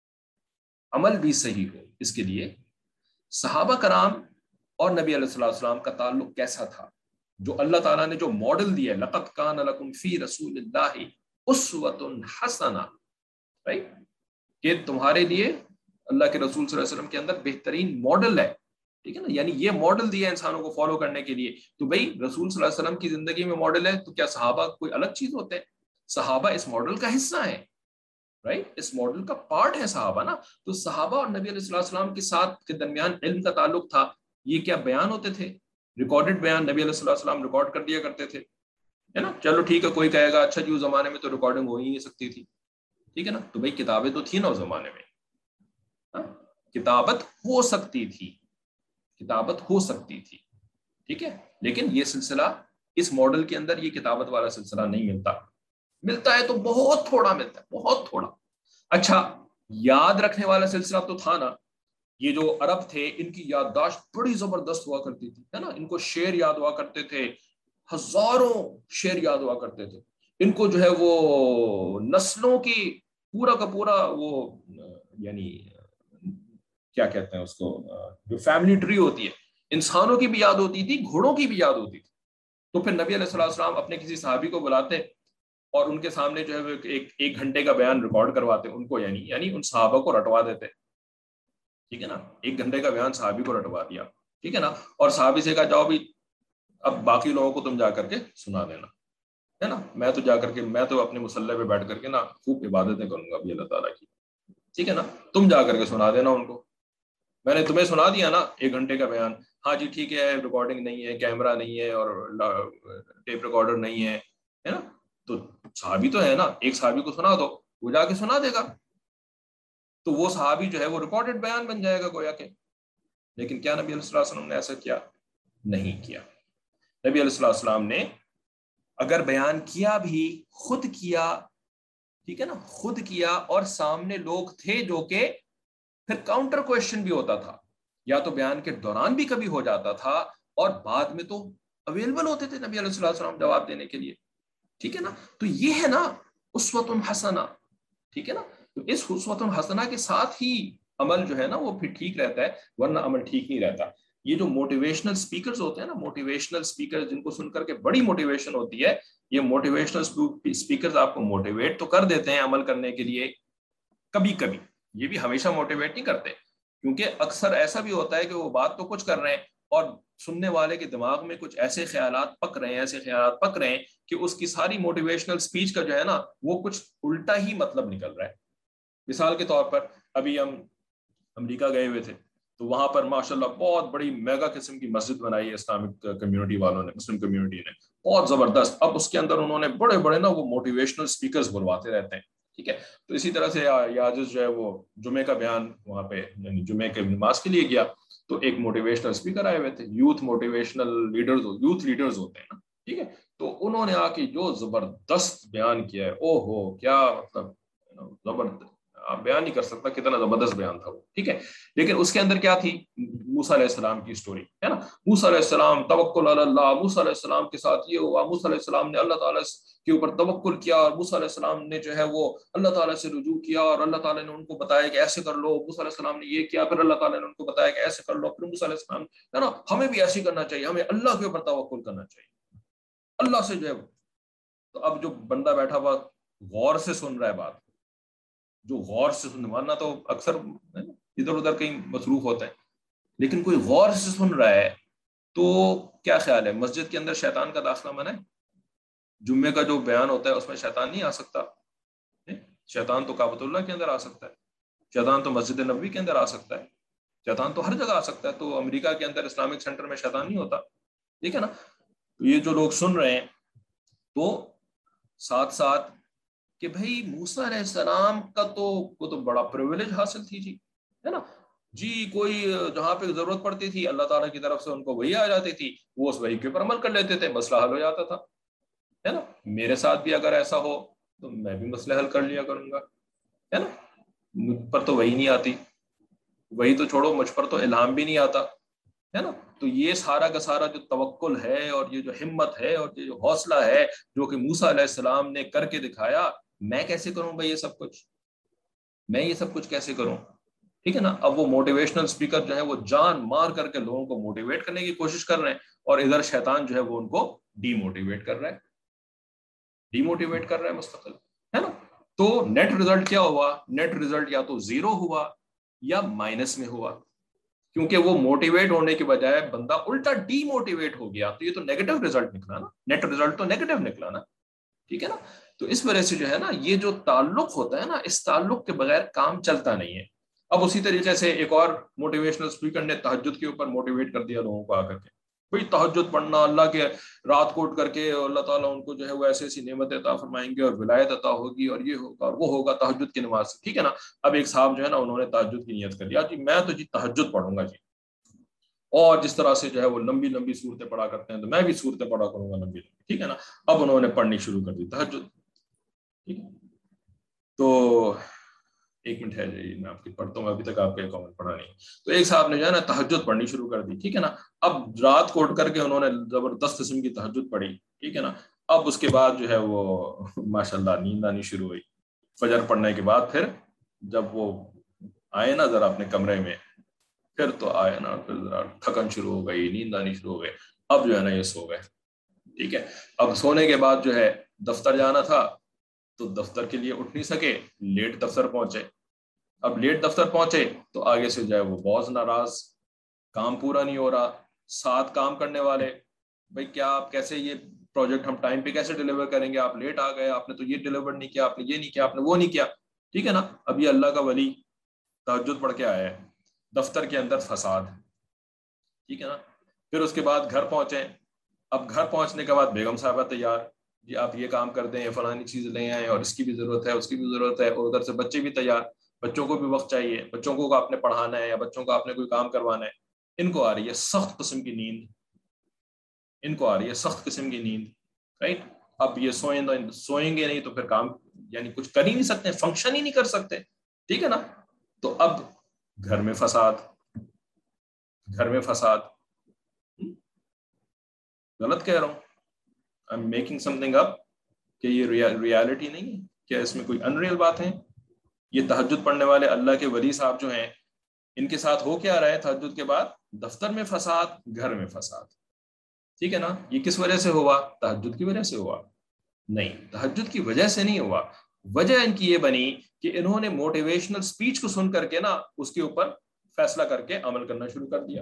عمل بھی صحیح ہو۔ اس کے لیے صحابہ کرام اور نبی علیہ الصلوۃ والسلام کا تعلق کیسا تھا، جو اللہ تعالیٰ نے جو ماڈل دیا ہے، لقد کان لکم فی رسول اللہ اسوۃ حسنہ، رائٹ، کہ تمہارے لیے اللہ کے رسول صلی اللہ علیہ وسلم کے اندر بہترین ماڈل ہے، ٹھیک ہے نا، یعنی یہ ماڈل دیا انسانوں کو فالو کرنے کے لیے۔ تو بھائی رسول صلی اللہ علیہ وسلم کی زندگی میں ماڈل ہے، تو کیا صحابہ کوئی الگ چیز ہوتے ہیں؟ صحابہ اس ماڈل کا حصہ ہیں، رائٹ، اس ماڈل کا پارٹ ہے صحابہ نا۔ تو صحابہ اور نبی علیہ الصلوۃ والسلام کے ساتھ کے درمیان علم کا تعلق تھا، یہ کیا بیان ہوتے تھے، ریکارڈڈ بیان، نبی علیہ الصلوۃ والسلام ریکارڈ کر دیا کرتے تھے، ہے نا۔ چلو ٹھیک ہے، کوئی کہے گا اچھا جی اس زمانے میں تو ریکارڈنگ ہو ہی نہیں سکتی تھی، ٹھیک ہے نا، تو بھائی کتابیں تو تھی نا اس زمانے میں، کتابت ہو سکتی تھی، کتابت ہو سکتی تھی، ٹھیک ہے، لیکن یہ سلسلہ اس ماڈل کے اندر یہ کتابت والا سلسلہ نہیں ملتا، ملتا ہے تو بہت تھوڑا ملتا ہے، بہت تھوڑا۔ اچھا یاد رکھنے والا سلسلہ تو تھا نا، یہ جو عرب تھے ان کی یادداشت بڑی زبردست ہوا کرتی تھی، ہے نا، ان کو شعر یاد ہوا کرتے تھے، ہزاروں شعر یاد ہوا کرتے تھے، ان کو جو ہے وہ نسلوں کی پورا کا پورا وہ یعنی کیا کہتے ہیں اس کو، جو فیملی ٹری ہوتی ہے، انسانوں کی بھی یاد ہوتی تھی، گھوڑوں کی بھی یاد ہوتی تھی۔ تو پھر نبی علیہ الصلوۃ والسلام اپنے کسی صحابی کو بلاتے اور ان کے سامنے جو ہے وہ ایک ایک گھنٹے کا بیان ریکارڈ کرواتے ان کو، یعنی یعنی ان صحابہ کو رٹوا دیتے، ٹھیک ہے نا، ایک گھنٹے کا بیان صحابی کو رٹوا دیا، ٹھیک ہے نا، اور صحابی سے کہا جاؤ بھی اب باقی لوگوں کو تم جا کر کے سنا دینا، ہے نا، میں تو جا کر کے میں تو اپنے مصلی پہ بیٹھ کر کے نا خوب عبادتیں کروں گا ابھی اللہ تعالیٰ کی، ٹھیک ہے نا، تم جا کر کے سنا دینا ان کو، میں نے تمہیں سنا دیا نا ایک گھنٹے کا بیان، ہاں جی ٹھیک ہے، ریکارڈنگ نہیں ہے، کیمرہ نہیں ہے اور ٹیپ ریکارڈر نہیں ہے، ہے نا، تو صحابی تو ہے نا، ایک صحابی کو سنا دو، وہ جا کے سنا دے گا، تو وہ صحابی جو ہے وہ ریکارڈڈ بیان بن جائے گا گویا کہ۔ لیکن کیا نبی علیہ السلام نے ایسا کیا؟ نہیں کیا۔ نبی علیہ السلام نے اگر بیان کیا بھی خود کیا، ٹھیک ہے نا، خود کیا، اور سامنے لوگ تھے جو کہ پھر کاؤنٹر کوشچن بھی ہوتا تھا، یا تو بیان کے دوران بھی کبھی ہو جاتا تھا اور بعد میں تو اویلیبل ہوتے تھے نبی علیہ السلام جواب دینے کے لیے، ٹھیک ہے نا، تو یہ ہے نا اسوۃ حسنہ، ٹھیک ہے نا، تو اس اسوۃ حسنہ کے ساتھ ہی عمل جو ہے نا وہ پھر ٹھیک رہتا ہے، ورنہ عمل ٹھیک نہیں رہتا۔ یہ جو موٹیویشنل سپیکرز ہوتے ہیں نا، موٹیویشنل سپیکرز جن کو سن کر کے بڑی موٹیویشن ہوتی ہے، یہ موٹیویشنل سپیکرز آپ کو موٹیویٹ تو کر دیتے ہیں عمل کرنے کے لیے کبھی کبھی، یہ بھی ہمیشہ موٹیویٹ نہیں کرتے، کیونکہ اکثر ایسا بھی ہوتا ہے کہ وہ بات تو کچھ کر رہے ہیں اور سننے والے کے دماغ میں کچھ ایسے خیالات پک رہے ہیں ایسے خیالات پک رہے ہیں کہ اس کی ساری موٹیویشنل سپیچ کا جو ہے نا وہ کچھ الٹا ہی مطلب نکل رہا ہے۔ مثال کے طور پر ابھی ہم امریکہ گئے ہوئے تھے، تو وہاں پر ماشاءاللہ بہت بڑی میگا قسم کی مسجد بنائی ہے اسلامک کمیونٹی والوں نے، مسلم کمیونٹی نے، بہت زبردست۔ اب اس کے اندر انہوں نے بڑے بڑے نا وہ موٹیویشنل سپیکرز بلواتے رہتے ہیں، ٹھیک ہے، تو اسی طرح سے یاجز جو ہے وہ جمعے کا بیان وہاں پہ یعنی جمعے کے نماز کے لیے گیا، تو ایک موٹیویشنل اسپیکر آئے ہوئے تھے، youth motivational leaders youth leaders ہوتے ہیں نا، ٹھیک ہے، تو انہوں نے آ کے جو زبردست بیان کیا ہے، او ہو کیا مطلب زبردست، آپ بیان نہیں کر سکتا کتنا زبردست بیان تھا وہ، ٹھیک ہے، لیکن اس کے اندر کیا تھی؟ موسیٰ علیہ السلام کی سٹوری ہے نا، موسیٰ علیہ السلام توکل علی اللہ، موسیٰ علیہ السلام کے ساتھ یہ ہوا، موسیٰ علیہ السلام نے اللہ تعالیٰ کے اوپر توکل کیا، اور موسیٰ علیہ السلام نے جو ہے وہ اللہ تعالیٰ سے رجوع کیا، اور اللہ تعالیٰ نے ان کو بتایا کہ ایسے کر لو، موسیٰ علیہ السلام نے یہ کیا، پھر اللہ تعالیٰ نے ان کو بتایا کہ ایسے کر لو، پھر موسیٰ علیہ السلام ہے نا، ہمیں بھی ایسے کرنا چاہیے، ہمیں اللہ کے اوپر توکل کرنا چاہیے، اللہ سے جو ہے۔ تو اب جو بندہ بیٹھا ہوا غور سے سن رہا ہے بات، جو غور سے سن، ماننا تو اکثر ادھر ادھر کہیں مصروف ہوتا ہے، لیکن کوئی غور سے سن رہا ہے تو کیا خیال ہے مسجد کے اندر شیطان کا داخلہ منع ہے؟ جمعے کا جو بیان ہوتا ہے اس میں شیطان نہیں آ سکتا؟ شیطان تو کعبۃ اللہ کے اندر آ سکتا ہے، شیطان تو مسجد نبوی کے اندر آ سکتا ہے، شیطان تو ہر جگہ آ سکتا ہے، تو امریکہ کے اندر اسلامک سینٹر میں شیطان نہیں ہوتا، ٹھیک ہے نا۔ تو یہ جو لوگ سن رہے ہیں تو ساتھ ساتھ کہ بھائی موسیٰ علیہ السلام کا تو وہ تو بڑا پریویلیج حاصل تھی جی، ہے نا جی، کوئی جہاں پہ ضرورت پڑتی تھی اللہ تعالیٰ کی طرف سے ان کو وحی آ جاتی تھی، وہ اس وحی کے اوپر عمل کر لیتے تھے، مسئلہ حل ہو جاتا تھا، ہے نا۔ میرے ساتھ بھی اگر ایسا ہو تو میں بھی مسئلہ حل کر لیا کروں گا، ہے نا، مجھ پر تو وحی نہیں آتی، وحی تو چھوڑو مجھ پر تو الہام بھی نہیں آتا، ہے نا، تو یہ سارا کا سارا جو توکل ہے اور یہ جو ہمت ہے اور یہ جو حوصلہ ہے جو کہ موسیٰ علیہ السلام نے کر کے دکھایا، میں کیسے کروں بھائی یہ سب کچھ، میں یہ سب کچھ کیسے کروں، ٹھیک ہے نا۔ اب وہ موٹیویشنل اسپیکر جو ہے وہ جان مار کر کے لوگوں کو موٹیویٹ کرنے کی کوشش کر رہے ہیں، اور ادھر شیطان جو ہے وہ ان کو ڈی موٹیویٹ کر رہا ہے، ڈی موٹیویٹ کر رہا ہے مستقل، ہے نا۔ تو نیٹ ریزلٹ کیا ہوا؟ نیٹ ریزلٹ یا تو زیرو ہوا یا مائنس میں ہوا، کیونکہ وہ موٹیویٹ ہونے کے بجائے بندہ الٹا ڈی موٹیویٹ ہو گیا، تو یہ تو نیگیٹو ریزلٹ نکلا نا، نیٹ ریزلٹ تو نیگیٹو نکلا نا، ٹھیک ہے نا۔ تو اس وجہ سے جو ہے نا یہ جو تعلق ہوتا ہے نا، اس تعلق کے بغیر کام چلتا نہیں ہے۔ اب اسی طریقے سے ایک اور موٹیویشنل اسپیکر نے تہجد کے اوپر موٹیویٹ کر دیا لوگوں کو آ کر کے، بھئی تہجد پڑھنا، اللہ کے رات کوٹ کر کے اللہ تعالیٰ ان کو جو ہے وہ ایسی ایسی نعمت عطا فرمائیں گے اور ولایت عطا ہوگی اور یہ ہوگا اور وہ ہوگا تہجد کی نماز سے، ٹھیک ہے نا۔ اب ایک صاحب جو ہے نا انہوں نے تہجد کی نیت کر لیا، جی میں تو جی تہجد پڑھوں گا جی، اور جس طرح سے جو ہے وہ لمبی لمبی صورتیں پڑھا کرتے ہیں تو میں بھی صورتیں پڑھا کروں گا لمبی لمبی، ٹھیک ہے نا. اب انہوں نے پڑھنی شروع کر دی تہجد. ٹھیک ہے، تو ایک منٹ ہے جی میں آپ کی پڑھتا ہوں، ابھی تک آپ کے کامنٹ پڑھا نہیں. تو ایک صاحب نے جو ہے نا تہجد پڑھنی شروع کر دی، ٹھیک ہے نا. اب رات کو اٹھ کر کے انہوں نے زبردست قسم کی تہجد پڑھی، ٹھیک ہے نا. اب اس کے بعد جو ہے وہ ماشاء اللہ نیند آنی شروع ہوئی. فجر پڑھنے کے بعد پھر جب وہ آئے نا ذرا اپنے کمرے میں، پھر تو آئے نا پھر ذرا تھکن شروع ہو گئی، نیند آنی شروع ہو گئی. اب جو ہے نا یہ سو گئے. ٹھیک ہے، اب سونے کے بعد جو ہے دفتر جانا تھا تو دفتر کے لیے اٹھ نہیں سکے، لیٹ دفتر پہنچے. اب لیٹ دفتر پہنچے تو آگے سے جو ہے وہ باس ناراض، کام پورا نہیں ہو رہا. ساتھ کام کرنے والے، بھائی کیا آپ کیسے یہ پروجیکٹ ہم ٹائم پہ کیسے ڈیلیور کریں گے، آپ لیٹ آ گئے، آپ نے تو یہ ڈیلیور نہیں کیا، آپ نے یہ نہیں کیا، آپ نے وہ نہیں کیا. ٹھیک ہے نا. اب یہ اللہ کا ولی تہجد پڑھ کے آیا ہے، دفتر کے اندر فساد. ٹھیک ہے نا. پھر اس کے بعد گھر پہنچے. اب گھر پہنچنے کے بعد بیگم صاحبہ تیار، جی آپ یہ کام کر دیں، فلانی چیز لے آئیں، اور اس کی بھی ضرورت ہے، اس کی بھی ضرورت ہے. اور ادھر سے بچے بھی تیار، بچوں کو بھی وقت چاہیے، بچوں کو آپ نے پڑھانا ہے یا بچوں کو آپ نے کوئی کام کروانا ہے. ان کو آ رہی ہے سخت قسم کی نیند، ان کو آ رہی ہے سخت قسم کی نیند. رائٹ. اب یہ سوئیں سوئیں گے نہیں تو پھر کام یعنی کچھ کر ہی نہیں سکتے، فنکشن ہی نہیں کر سکتے. ٹھیک ہے نا. تو اب گھر میں فساد، گھر میں فساد. غلط کہہ رہا ہوں؟ I am making something up کہ یہ ریالٹی نہیں ہے؟ کیا اس میں کوئی ان ریئل بات ہے؟ یہ تہجد پڑھنے والے اللہ کے ولی صاحب جو ہیں، ان کے ساتھ ہو کیا رہا ہے تہجد کے بعد؟ دفتر میں فساد، گھر میں فساد. ٹھیک ہے نا. یہ کس وجہ سے ہوا؟ تہجد کی وجہ سے ہوا؟ نہیں، تہجد کی وجہ سے نہیں ہوا. وجہ ان کی یہ بنی کہ انہوں نے موٹیویشنل سپیچ کو سن کر کے نا اس کے اوپر فیصلہ کر کے عمل کرنا شروع کر دیا.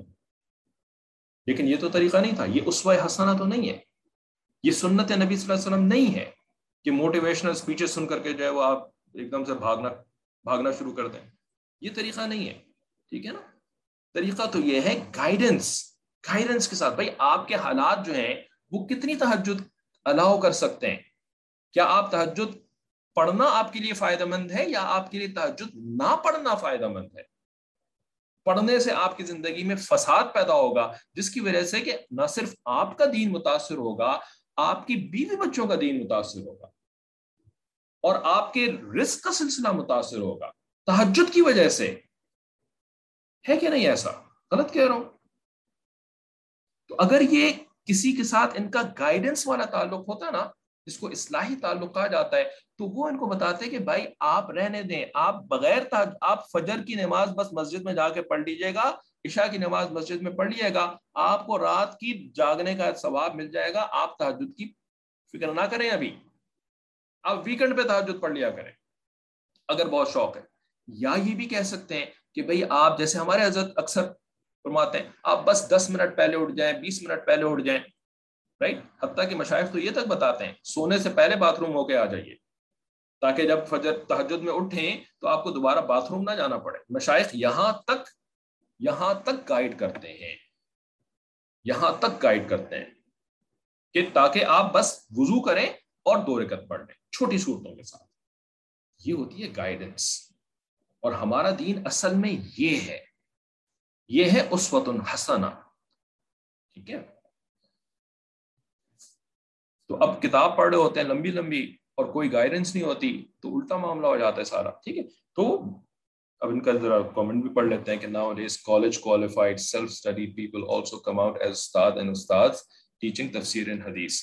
لیکن یہ تو طریقہ نہیں تھا، یہ اسوہ حسنہ تو نہیں ہے، یہ سنت نبی صلی اللہ علیہ وسلم نہیں ہے کہ موٹیویشنل سپیچز سن کر کے جو ہے وہ آپ ایک دم سے بھاگنا بھاگنا شروع کر دیں. یہ طریقہ نہیں ہے. ٹھیک ہے نا. طریقہ تو یہ ہے گائیڈنس، گائیڈنس کے ساتھ. بھائی آپ کے حالات جو ہیں وہ کتنی تہجد الاؤ کر سکتے ہیں؟ کیا آپ تہجد پڑھنا آپ کے لیے فائدہ مند ہے یا آپ کے لیے تہجد نہ پڑھنا فائدہ مند ہے؟ پڑھنے سے آپ کی زندگی میں فساد پیدا ہوگا، جس کی وجہ سے کہ نہ صرف آپ کا دین متاثر ہوگا، آپ کی بیوی بچوں کا دین متاثر ہوگا، اور آپ کے رزق کا سلسلہ متاثر ہوگا تہجد کی وجہ سے. ہے کہ نہیں ایسا؟ غلط کہہ رہا ہوں؟ تو اگر یہ کسی کے ساتھ ان کا گائیڈنس والا تعلق ہوتا نا، جس کو اصلاحی تعلق کہا جاتا ہے، تو وہ ان کو بتاتے ہیں کہ بھائی آپ رہنے دیں، آپ بغیر تاج آپ فجر کی نماز بس مسجد میں جا کے پڑھ لیجئے گا، عشاء کی نماز مسجد میں پڑھ لیے گا، آپ کو رات کی جاگنے کا ثواب مل جائے گا. آپ تہجد کی فکر نہ کریں، ابھی آپ ویکنڈ پہ تہجد پڑھ لیا کریں اگر بہت شوق ہے. یا یہ بھی کہہ سکتے ہیں کہ بھئی آپ جیسے ہمارے حضرت اکثر فرماتے ہیں، آپ بس دس منٹ پہلے اٹھ جائیں، بیس منٹ پہلے اٹھ جائیں. رائٹ. حتیٰ کہ مشائخ تو یہ تک بتاتے ہیں سونے سے پہلے باتھ روم ہو کے آ جائیے، تاکہ جب فجر تہجد میں اٹھیں تو آپ کو دوبارہ باتھ روم نہ جانا پڑے. مشائخ یہاں تک یہاں تک گائیڈ کرتے ہیں، یہاں تک گائیڈ کرتے ہیں کہ تاکہ آپ بس وضو کریں اور دو رکعت پڑھ لیں چھوٹی صورتوں کے ساتھ. یہ ہوتی ہے گائیڈنس. اور ہمارا دین اصل میں یہ ہے، یہ ہے اسوۃ حسنہ. ٹھیک ہے. تو اب کتاب پڑھ رہے ہوتے ہیں لمبی لمبی اور کوئی گائیڈنس نہیں ہوتی تو الٹا معاملہ ہو جاتا ہے سارا. ٹھیک ہے. تو اب ان کا ذرا کامنٹ بھی پڑھ لیتے ہیں کہ nowadays college qualified self study people also come out as استاد and استاذ teaching تفسیر and حدیث.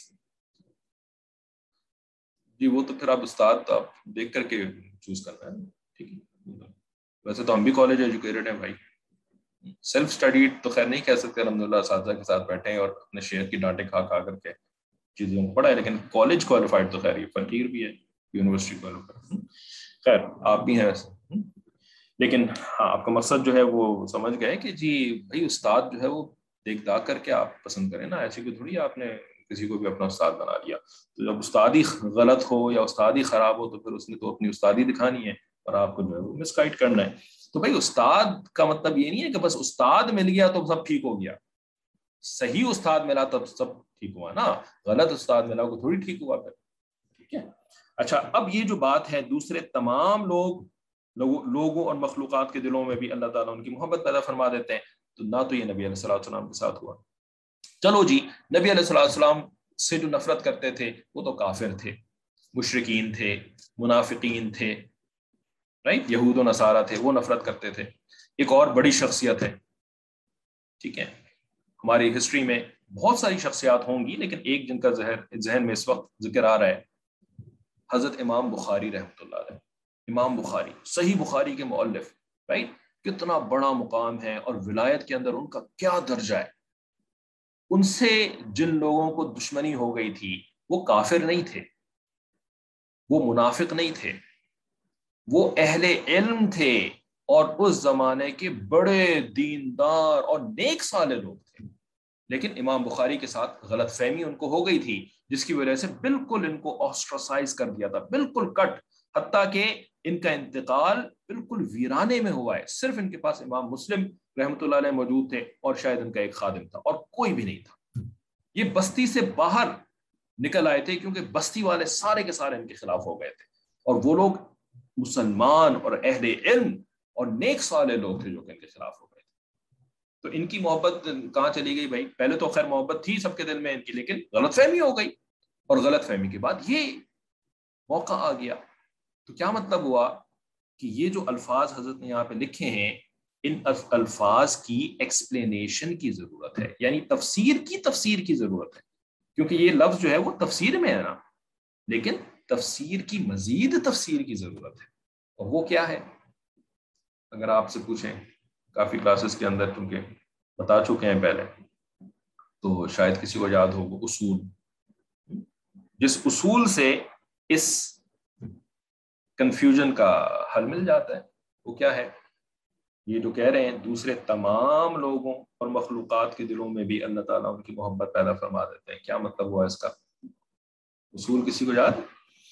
جی وہ تو پھر آپ استاد آپ دیکھ کر کے چوز کرنا ہے. ٹھیک ہے. ویسے تو ہم بھی کالج ایجوکیٹڈ ہیں بھائی. سیلف اسٹڈی تو خیر نہیں کہہ سکتے، الحمدللہ اساتذہ کے ساتھ بیٹھے ہیں اور اپنے شہر کی ڈانٹیں کھا کھا کر کے چیزوں کو پڑھا ہے. لیکن کالج کوالیفائڈ تو خیر یہ فقیر بھی ہے، یونیورسٹی کوالیفائڈ. خیر آپ بھی ہیں ویسے. لیکن ہاں آپ کا مقصد جو ہے وہ سمجھ گئے کہ جی بھائی استاد جو ہے وہ دیکھ داکھ کر کے آپ پسند کریں نا. ایسی کوئی تھوڑی آپ نے کسی کو بھی اپنا استاد بنا لیا. تو جب استاد ہی غلط ہو یا استاد ہی خراب ہو تو پھر اس نے تو اپنی استادی دکھانی ہے اور آپ کو جو ہے وہ مس گائیڈ کرنا ہے. تو بھائی استاد کا مطلب یہ نہیں ہے کہ بس استاد مل گیا تو سب ٹھیک ہو گیا. صحیح استاد ملا تب سب ٹھیک ہوا نا، غلط استاد ملا کو تھوڑی ٹھیک ہوا پھر. ٹھیک ہے. اچھا اب یہ جو بات ہے دوسرے تمام لوگ لوگوں اور مخلوقات کے دلوں میں بھی اللہ تعالیٰ ان کی محبت پیدا فرما دیتے ہیں. تو نہ تو یہ نبی علیہ الصلوۃ والسلام کے ساتھ ہوا. چلو جی, نبی علیہ الصلوۃ والسلام سے جو نفرت کرتے تھے وہ تو کافر تھے, مشرکین تھے, منافقین تھے, رائٹ, یہود و نصارہ تھے, وہ نفرت کرتے تھے. ایک اور بڑی شخصیت ہے, ٹھیک ہے, ہماری ہسٹری میں بہت ساری شخصیات ہوں گی لیکن ایک جن کا ذہن میں اس وقت ذکر آ رہا ہے, حضرت امام بخاری رحمۃ اللہ علیہ. امام بخاری صحیح بخاری کے مؤلف, رائٹ, کتنا بڑا مقام ہے اور ولایت کے اندر ان کا کیا درجہ ہے. ان سے جن لوگوں کو دشمنی ہو گئی تھی وہ کافر نہیں تھے, وہ منافق نہیں تھے, وہ اہل علم تھے اور اس زمانے کے بڑے دیندار اور نیک صالح لوگ تھے. لیکن امام بخاری کے ساتھ غلط فہمی ان کو ہو گئی تھی جس کی وجہ سے بالکل ان کو آسٹراسائز کر دیا تھا, بالکل کٹ, حتیٰ کہ ان کا انتقال بالکل ویرانے میں ہوا ہے. صرف ان کے پاس امام مسلم رحمۃ اللہ علیہ موجود تھے اور شاید ان کا ایک خادم تھا اور کوئی بھی نہیں تھا. یہ بستی سے باہر نکل آئے تھے کیونکہ بستی والے سارے کے سارے ان کے خلاف ہو گئے تھے اور وہ لوگ مسلمان اور اہل علم اور نیک صالح لوگ تھے جو کہ ان کے خلاف ہو گئے تھے. تو ان کی محبت کہاں چلی گئی بھائی؟ پہلے تو خیر محبت تھی سب کے دل میں ان کی, لیکن غلط فہمی ہو گئی اور غلط فہمی کے بعد یہ موقع آ گیا. تو کیا مطلب ہوا کہ یہ جو الفاظ حضرت نے یہاں پہ لکھے ہیں ان الفاظ کی ایکسپلینیشن کی ضرورت ہے, یعنی تفسیر کی تفسیر کی ضرورت ہے, کیونکہ یہ لفظ جو ہے وہ تفسیر میں ہے نا, لیکن تفسیر کی مزید تفسیر کی ضرورت ہے. اور وہ کیا ہے؟ اگر آپ سے پوچھیں, کافی کلاسز کے اندر کیونکہ بتا چکے ہیں پہلے, تو شاید کسی کو یاد ہو وہ اصول, جس اصول سے اس کنفیوژن کا حل مل جاتا ہے. وہ کیا ہے؟ یہ جو کہہ رہے ہیں دوسرے تمام لوگوں اور مخلوقات کے دلوں میں بھی اللہ تعالیٰ ان کی محبت پیدا فرما دیتے ہیں. کیا مطلب ہوا اس کا؟ اصول کسی کو یاد؟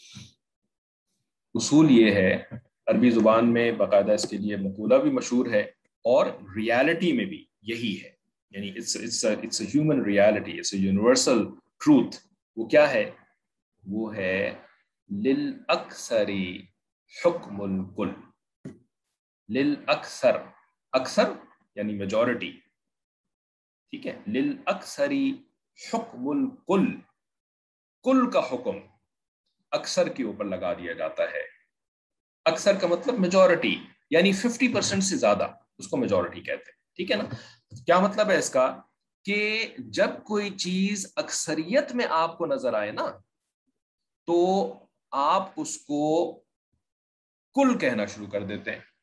اصول یہ ہے, عربی زبان میں باقاعدہ اس کے لیے مقولہ بھی مشہور ہے اور ریالٹی میں بھی یہی ہے, یعنی it's it's it's a human reality, it's a universal truth. وہ کیا ہے؟ وہ ہے للاکثر حکم الکل. للاکثر, اکثر یعنی میجورٹی, ٹھیک ہے, للاکثر حکم الکل, کل کا حکم اکثر کے اوپر لگا دیا جاتا ہے. اکثر کا مطلب میجورٹی, یعنی ففٹی پرسینٹ سے زیادہ, اس کو میجورٹی کہتے ہیں, ٹھیک ہے نا. کیا مطلب ہے اس کا؟ کہ جب کوئی چیز اکثریت میں آپ کو نظر آئے نا تو آپ اس کو کل کہنا شروع کر دیتے ہیں.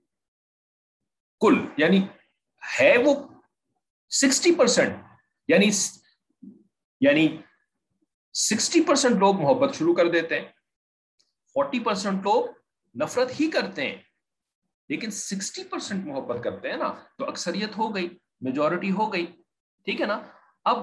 کل یعنی ہے وہ سکسٹی پرسینٹ, یعنی یعنی سکسٹی پرسینٹ لوگ محبت شروع کر دیتے ہیں, فورٹی پرسینٹ لوگ نفرت ہی کرتے ہیں, لیکن سکسٹی پرسینٹ محبت کرتے ہیں نا, تو اکثریت ہو گئی, میجورٹی ہو گئی, ٹھیک ہے نا. اب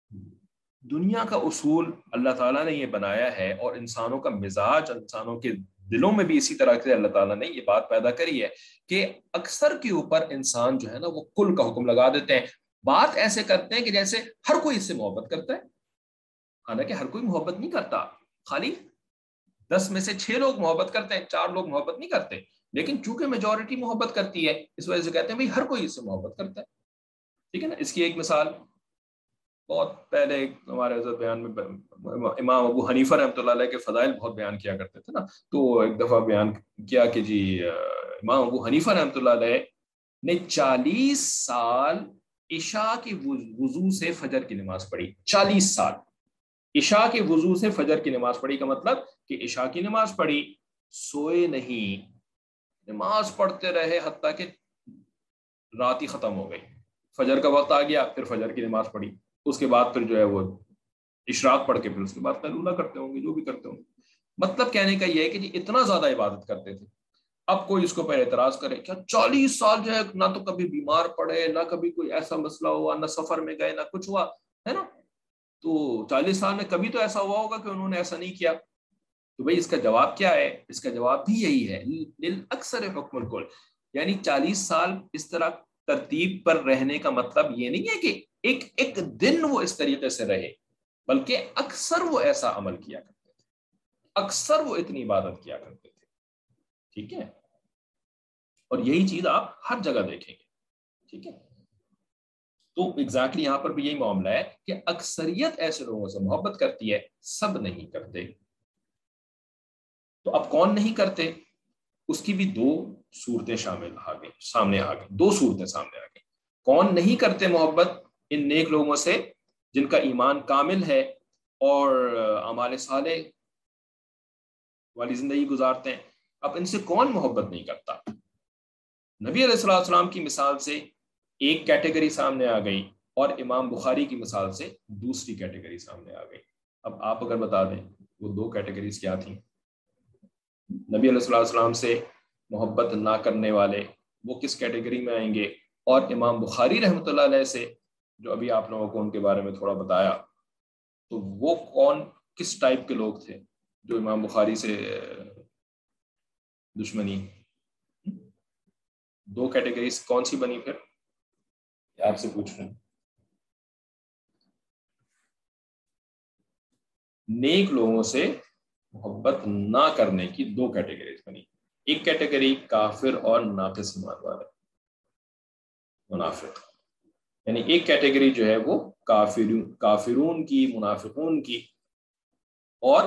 دنیا کا اصول اللہ تعالیٰ نے یہ بنایا ہے اور انسانوں کا مزاج, انسانوں کے دلوں میں بھی اسی طرح سے اللہ تعالیٰ نے یہ بات پیدا کری ہے کہ اکثر کے اوپر انسان جو ہے نا وہ کل کا حکم لگا دیتے ہیں. بات ایسے کرتے ہیں کہ جیسے ہر کوئی اس سے محبت کرتا ہے, حالانکہ ہر کوئی محبت نہیں کرتا, خالی دس میں سے چھ لوگ محبت کرتے ہیں, چار لوگ محبت نہیں کرتے. لیکن چونکہ میجورٹی محبت کرتی ہے اس وجہ سے کہتے ہیں بھائی ہر کوئی اس سے محبت کرتا ہے, ٹھیک ہے نا. اس کی ایک مثال بہت پہلے ہمارے حضرت بیان میں امام ابو حنیفہ رحمۃ اللہ علیہ کے فضائل بہت بیان کیا کرتے تھے نا, تو ایک دفعہ بیان کیا کہ جی امام ابو حنیفہ رحمۃ اللہ علیہ نے چالیس سال عشاء کے وضو سے فجر کی نماز پڑھی. چالیس سال عشاء کے وضو سے فجر کی نماز پڑھی کا مطلب کہ عشاء کی نماز پڑھی, سوئے نہیں, نماز پڑھتے رہے حتیٰ کہ رات ہی ختم ہو گئی, فجر کا وقت آ گیا, پھر فجر کی نماز پڑھی, اس کے بعد پھر جو ہے وہ اشراق پڑھ کے پھر اس کے بعد قیلولہ کرتے ہوں گے, جو بھی کرتے ہوں گے. مطلب کہنے کا یہ ہے کہ جی اتنا زیادہ عبادت کرتے تھے. اب کوئی اس کو پہ اعتراض کرے کیا چالیس سال جو ہے نہ تو کبھی بیمار پڑے, نہ کبھی کوئی ایسا مسئلہ ہوا, نہ سفر میں گئے, نہ کچھ ہوا, ہے نا, تو چالیس سال میں کبھی تو ایسا ہوا ہوگا کہ انہوں نے ایسا نہیں کیا. تو بھئی اس کا جواب کیا ہے؟ اس کا جواب بھی یہی ہے, للاکثر حکم الکل, یعنی چالیس سال اس طرح ترتیب پر رہنے کا مطلب یہ نہیں ہے کہ ایک ایک دن وہ اس طریقے سے رہے, بلکہ اکثر وہ ایسا عمل کیا کرتے تھے, اکثر وہ اتنی عبادت کیا کرتے تھے, ٹھیک ہے. اور یہی چیز آپ ہر جگہ دیکھیں گے, ٹھیک ہے. تو ایگزیکٹلی یہاں پر بھی یہی معاملہ ہے کہ اکثریت ایسے لوگوں سے محبت کرتی ہے، سب نہیں کرتے. تو اب کون نہیں کرتے، اس کی بھی دو صورتیں شامل آ گئی سامنے آ گئی دو صورتیں سامنے آ گئی. کون نہیں کرتے محبت ان نیک لوگوں سے جن کا ایمان کامل ہے اور اعمال صالح والی زندگی گزارتے ہیں. اب ان سے کون محبت نہیں کرتا؟ نبی علیہ الصلوۃ والسلام کی مثال سے ایک کیٹیگری سامنے آ گئی اور امام بخاری کی مثال سے دوسری کیٹیگری سامنے آ گئی. اب آپ اگر بتا دیں وہ دو کیٹیگریز کیا تھیں؟ نبی علیہ الصلوۃ والسلام سے محبت نہ کرنے والے وہ کس کیٹیگری میں آئیں گے، اور امام بخاری رحمۃ اللہ علیہ سے جو ابھی آپ لوگوں کو ان کے بارے میں تھوڑا بتایا، تو وہ کون کس ٹائپ کے لوگ تھے جو امام بخاری سے دشمنی؟ دو کیٹیگریز کون سی بنی پھر؟ آپ سے پوچھ رہے ہیں. نیک لوگوں سے محبت نہ کرنے کی دو کیٹیگریز بنی. ایک کیٹیگری کافر اور ناقص ایمان والے منافق، یعنی ایک کیٹیگری جو ہے وہ کافرون کافرون کی، منافقون کی اور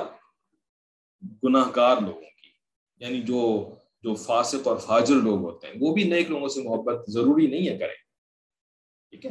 گناہ گار لوگوں کی، یعنی جو جو فاسق اور فاجر لوگ ہوتے ہیں وہ بھی نیک لوگوں سے محبت ضروری نہیں ہے کریں. ٹھیک ہے،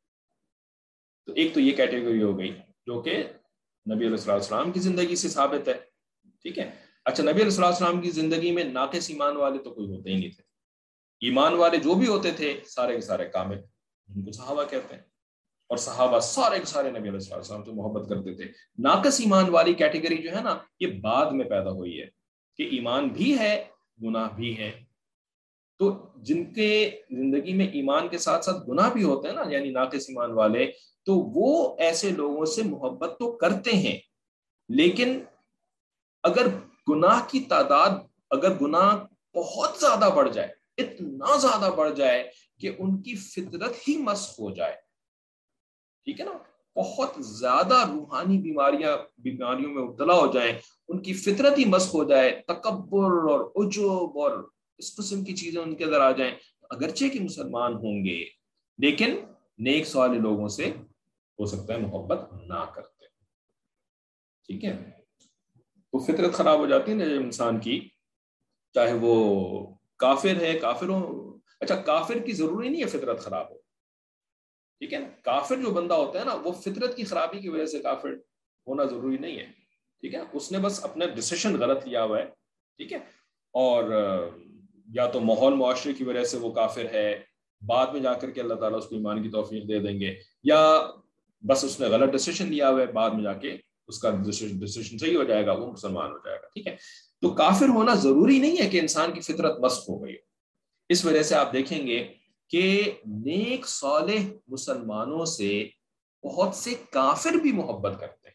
تو ایک تو یہ کیٹیگری ہو گئی جو کہ نبی علیہ الصلوۃ والسلام کی زندگی سے ثابت ہے. ٹھیک ہے. اچھا، نبی علیہ الصلوۃ والسلام کی زندگی میں ناقص ایمان والے تو کوئی ہوتے ہی نہیں تھے. ایمان والے جو بھی ہوتے تھے سارے کے سارے کامل، ان کو صحابہ کہتے ہیں، اور صحابہ سارے کے سارے نبی علیہ الصلوۃ والسلام سے محبت کرتے تھے. ناقص ایمان والی کیٹیگری جو ہے نا، یہ بعد میں پیدا ہوئی ہے کہ ایمان بھی ہے گناہ بھی ہے. تو جن کے زندگی میں ایمان کے ساتھ ساتھ گناہ بھی ہوتے ہیں نا، یعنی ناقص ایمان والے، تو وہ ایسے لوگوں سے محبت تو کرتے ہیں، لیکن اگر گناہ کی تعداد اگر گناہ بہت زیادہ بڑھ جائے، اتنا زیادہ بڑھ جائے کہ ان کی فطرت ہی مسخ ہو جائے، ٹھیک ہے نا، بہت زیادہ روحانی بیماریاں بیماریوں میں مبتلا ہو جائیں، ان کی فطرت ہی مسخ ہو جائے، تکبر اور عجب اور اس قسم کی چیزیں ان کے اندر آ جائیں، اگرچہ کہ مسلمان ہوں گے لیکن نیک صالح لوگوں سے ہو سکتا ہے محبت نہ کرتے. ٹھیک ہے، تو فطرت خراب ہو جاتی ہے نا انسان کی، چاہے وہ کافر ہے کافر ہو. اچھا، کافر کی ضروری نہیں ہے فطرت خراب ہو. ٹھیک ہے نا، کافر جو بندہ ہوتا ہے نا وہ فطرت کی خرابی کی وجہ سے کافر ہونا ضروری نہیں ہے. ٹھیک ہے، اس نے بس اپنا ڈیسیشن غلط لیا ہوا ہے. ٹھیک ہے، اور یا تو ماحول معاشرے کی وجہ سے وہ کافر ہے، بعد میں جا کر کے اللہ تعالیٰ اس کو ایمان کی توفیق دے دیں گے، یا بس اس نے غلط ڈیسیشن لیا ہوا ہے، بعد میں جا کے اس کا ڈیسیشن صحیح ہو جائے گا، وہ مسلمان ہو جائے گا. ٹھیک ہے، تو کافر ہونا ضروری نہیں ہے کہ انسان کی فطرت مسخ ہو گئی. اس وجہ سے آپ دیکھیں گے کہ نیک صالح مسلمانوں سے بہت سے کافر بھی محبت کرتے ہیں،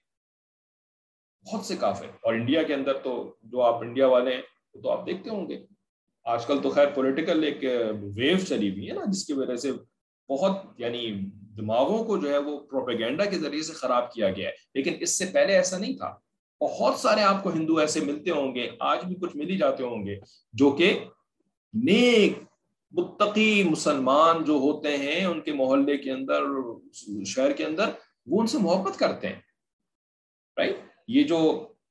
بہت سے کافر. اور انڈیا کے اندر تو جو آپ انڈیا والے ہیں تو آپ دیکھتے ہوں گے آج کل تو خیر پولیٹیکل ایک ویو چلی ہوئی ہے نا، جس کی وجہ سے بہت یعنی دماغوں کو جو ہے وہ پروپیگنڈا کے ذریعے سے خراب کیا گیا ہے، لیکن اس سے پہلے ایسا نہیں تھا. بہت سارے آپ کو ہندو ایسے ملتے ہوں گے، آج بھی کچھ مل ہی جاتے ہوں گے، جو کہ نیک متقی مسلمان جو ہوتے ہیں ان کے محلے کے اندر شہر کے اندر، وہ ان سے محبت کرتے ہیں. رائٹ، یہ جو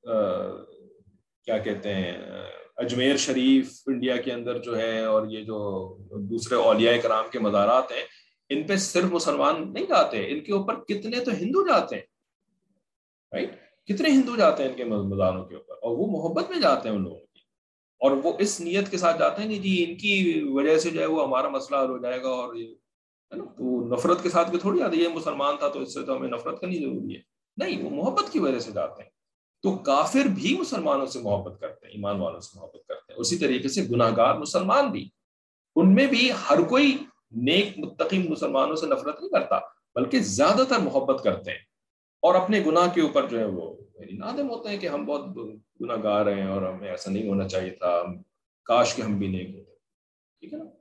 کیا کہتے ہیں اجمیر شریف انڈیا کے اندر جو ہے، اور یہ جو دوسرے اولیاء کرام کے مزارات ہیں، ان پہ صرف مسلمان نہیں جاتے، ان کے اوپر کتنے تو ہندو جاتے ہیں. رائٹ، کتنے ہندو جاتے ہیں ان کے مزاروں کے اوپر، اور وہ محبت میں جاتے ہیں ان لوگوں کی، اور وہ اس نیت کے ساتھ جاتے ہیں کہ جی ان کی وجہ سے جو ہے وہ ہمارا مسئلہ حل ہو جائے گا، اور یہ ہے نا، تو نفرت کے ساتھ بھی تھوڑی آتی ہے یہ مسلمان تھا تو اس سے تو ہمیں نفرت کرنی ضروری ہے. نہیں، وہ محبت کی وجہ سے جاتے ہیں. تو کافر بھی مسلمانوں سے محبت کرتے ہیں، ایمان والوں سے محبت کرتے ہیں. اسی طریقے سے گناہ گار مسلمان بھی، ان میں بھی ہر کوئی نیک متقی مسلمانوں سے نفرت نہیں کرتا، بلکہ زیادہ تر محبت کرتے ہیں، اور اپنے گناہ کے اوپر جو ہے وہ نادم ہوتے ہیں کہ ہم بہت گناہ گار ہیں اور ہمیں ایسا نہیں ہونا چاہیے تھا، کاش کہ ہم بھی نیک ہوتے. ٹھیک ہے نا.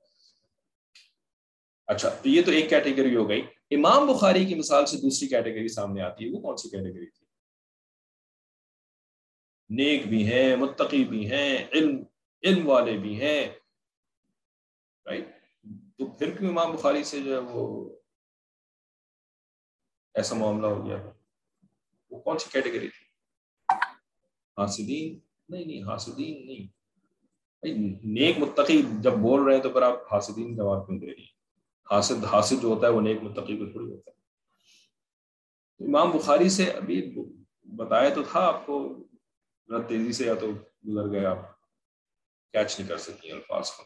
اچھا، تو یہ تو ایک کیٹیگری ہو گئی. امام بخاری کی مثال سے دوسری کیٹیگری سامنے آتی ہے. وہ کون سی کیٹیگری تھی؟ نیک بھی ہیں، متقی بھی ہیں، علم علم والے بھی ہیں. رائٹ، تو پھر کیوں امام بخاری سے جو ہے وہ ایسا معاملہ ہو گیا. وہ کون سی کیٹیگری تھی؟ حاسدین؟ نہیں نہیں حاسدین نہیں. نیک متقی جب بول رہے ہیں تو پھر آپ حاسدین جواب کیوں دے رہی ہیں؟ حاسد حاسد جو ہوتا ہے وہ نیک متقی کو تھوڑی ہوتا ہے. امام بخاری سے ابھی بتایا تو تھا آپ کو، ذرا تیزی سے یا تو گزر گئے آپ، کیچ نہیں کر سکتی الفاظ کو.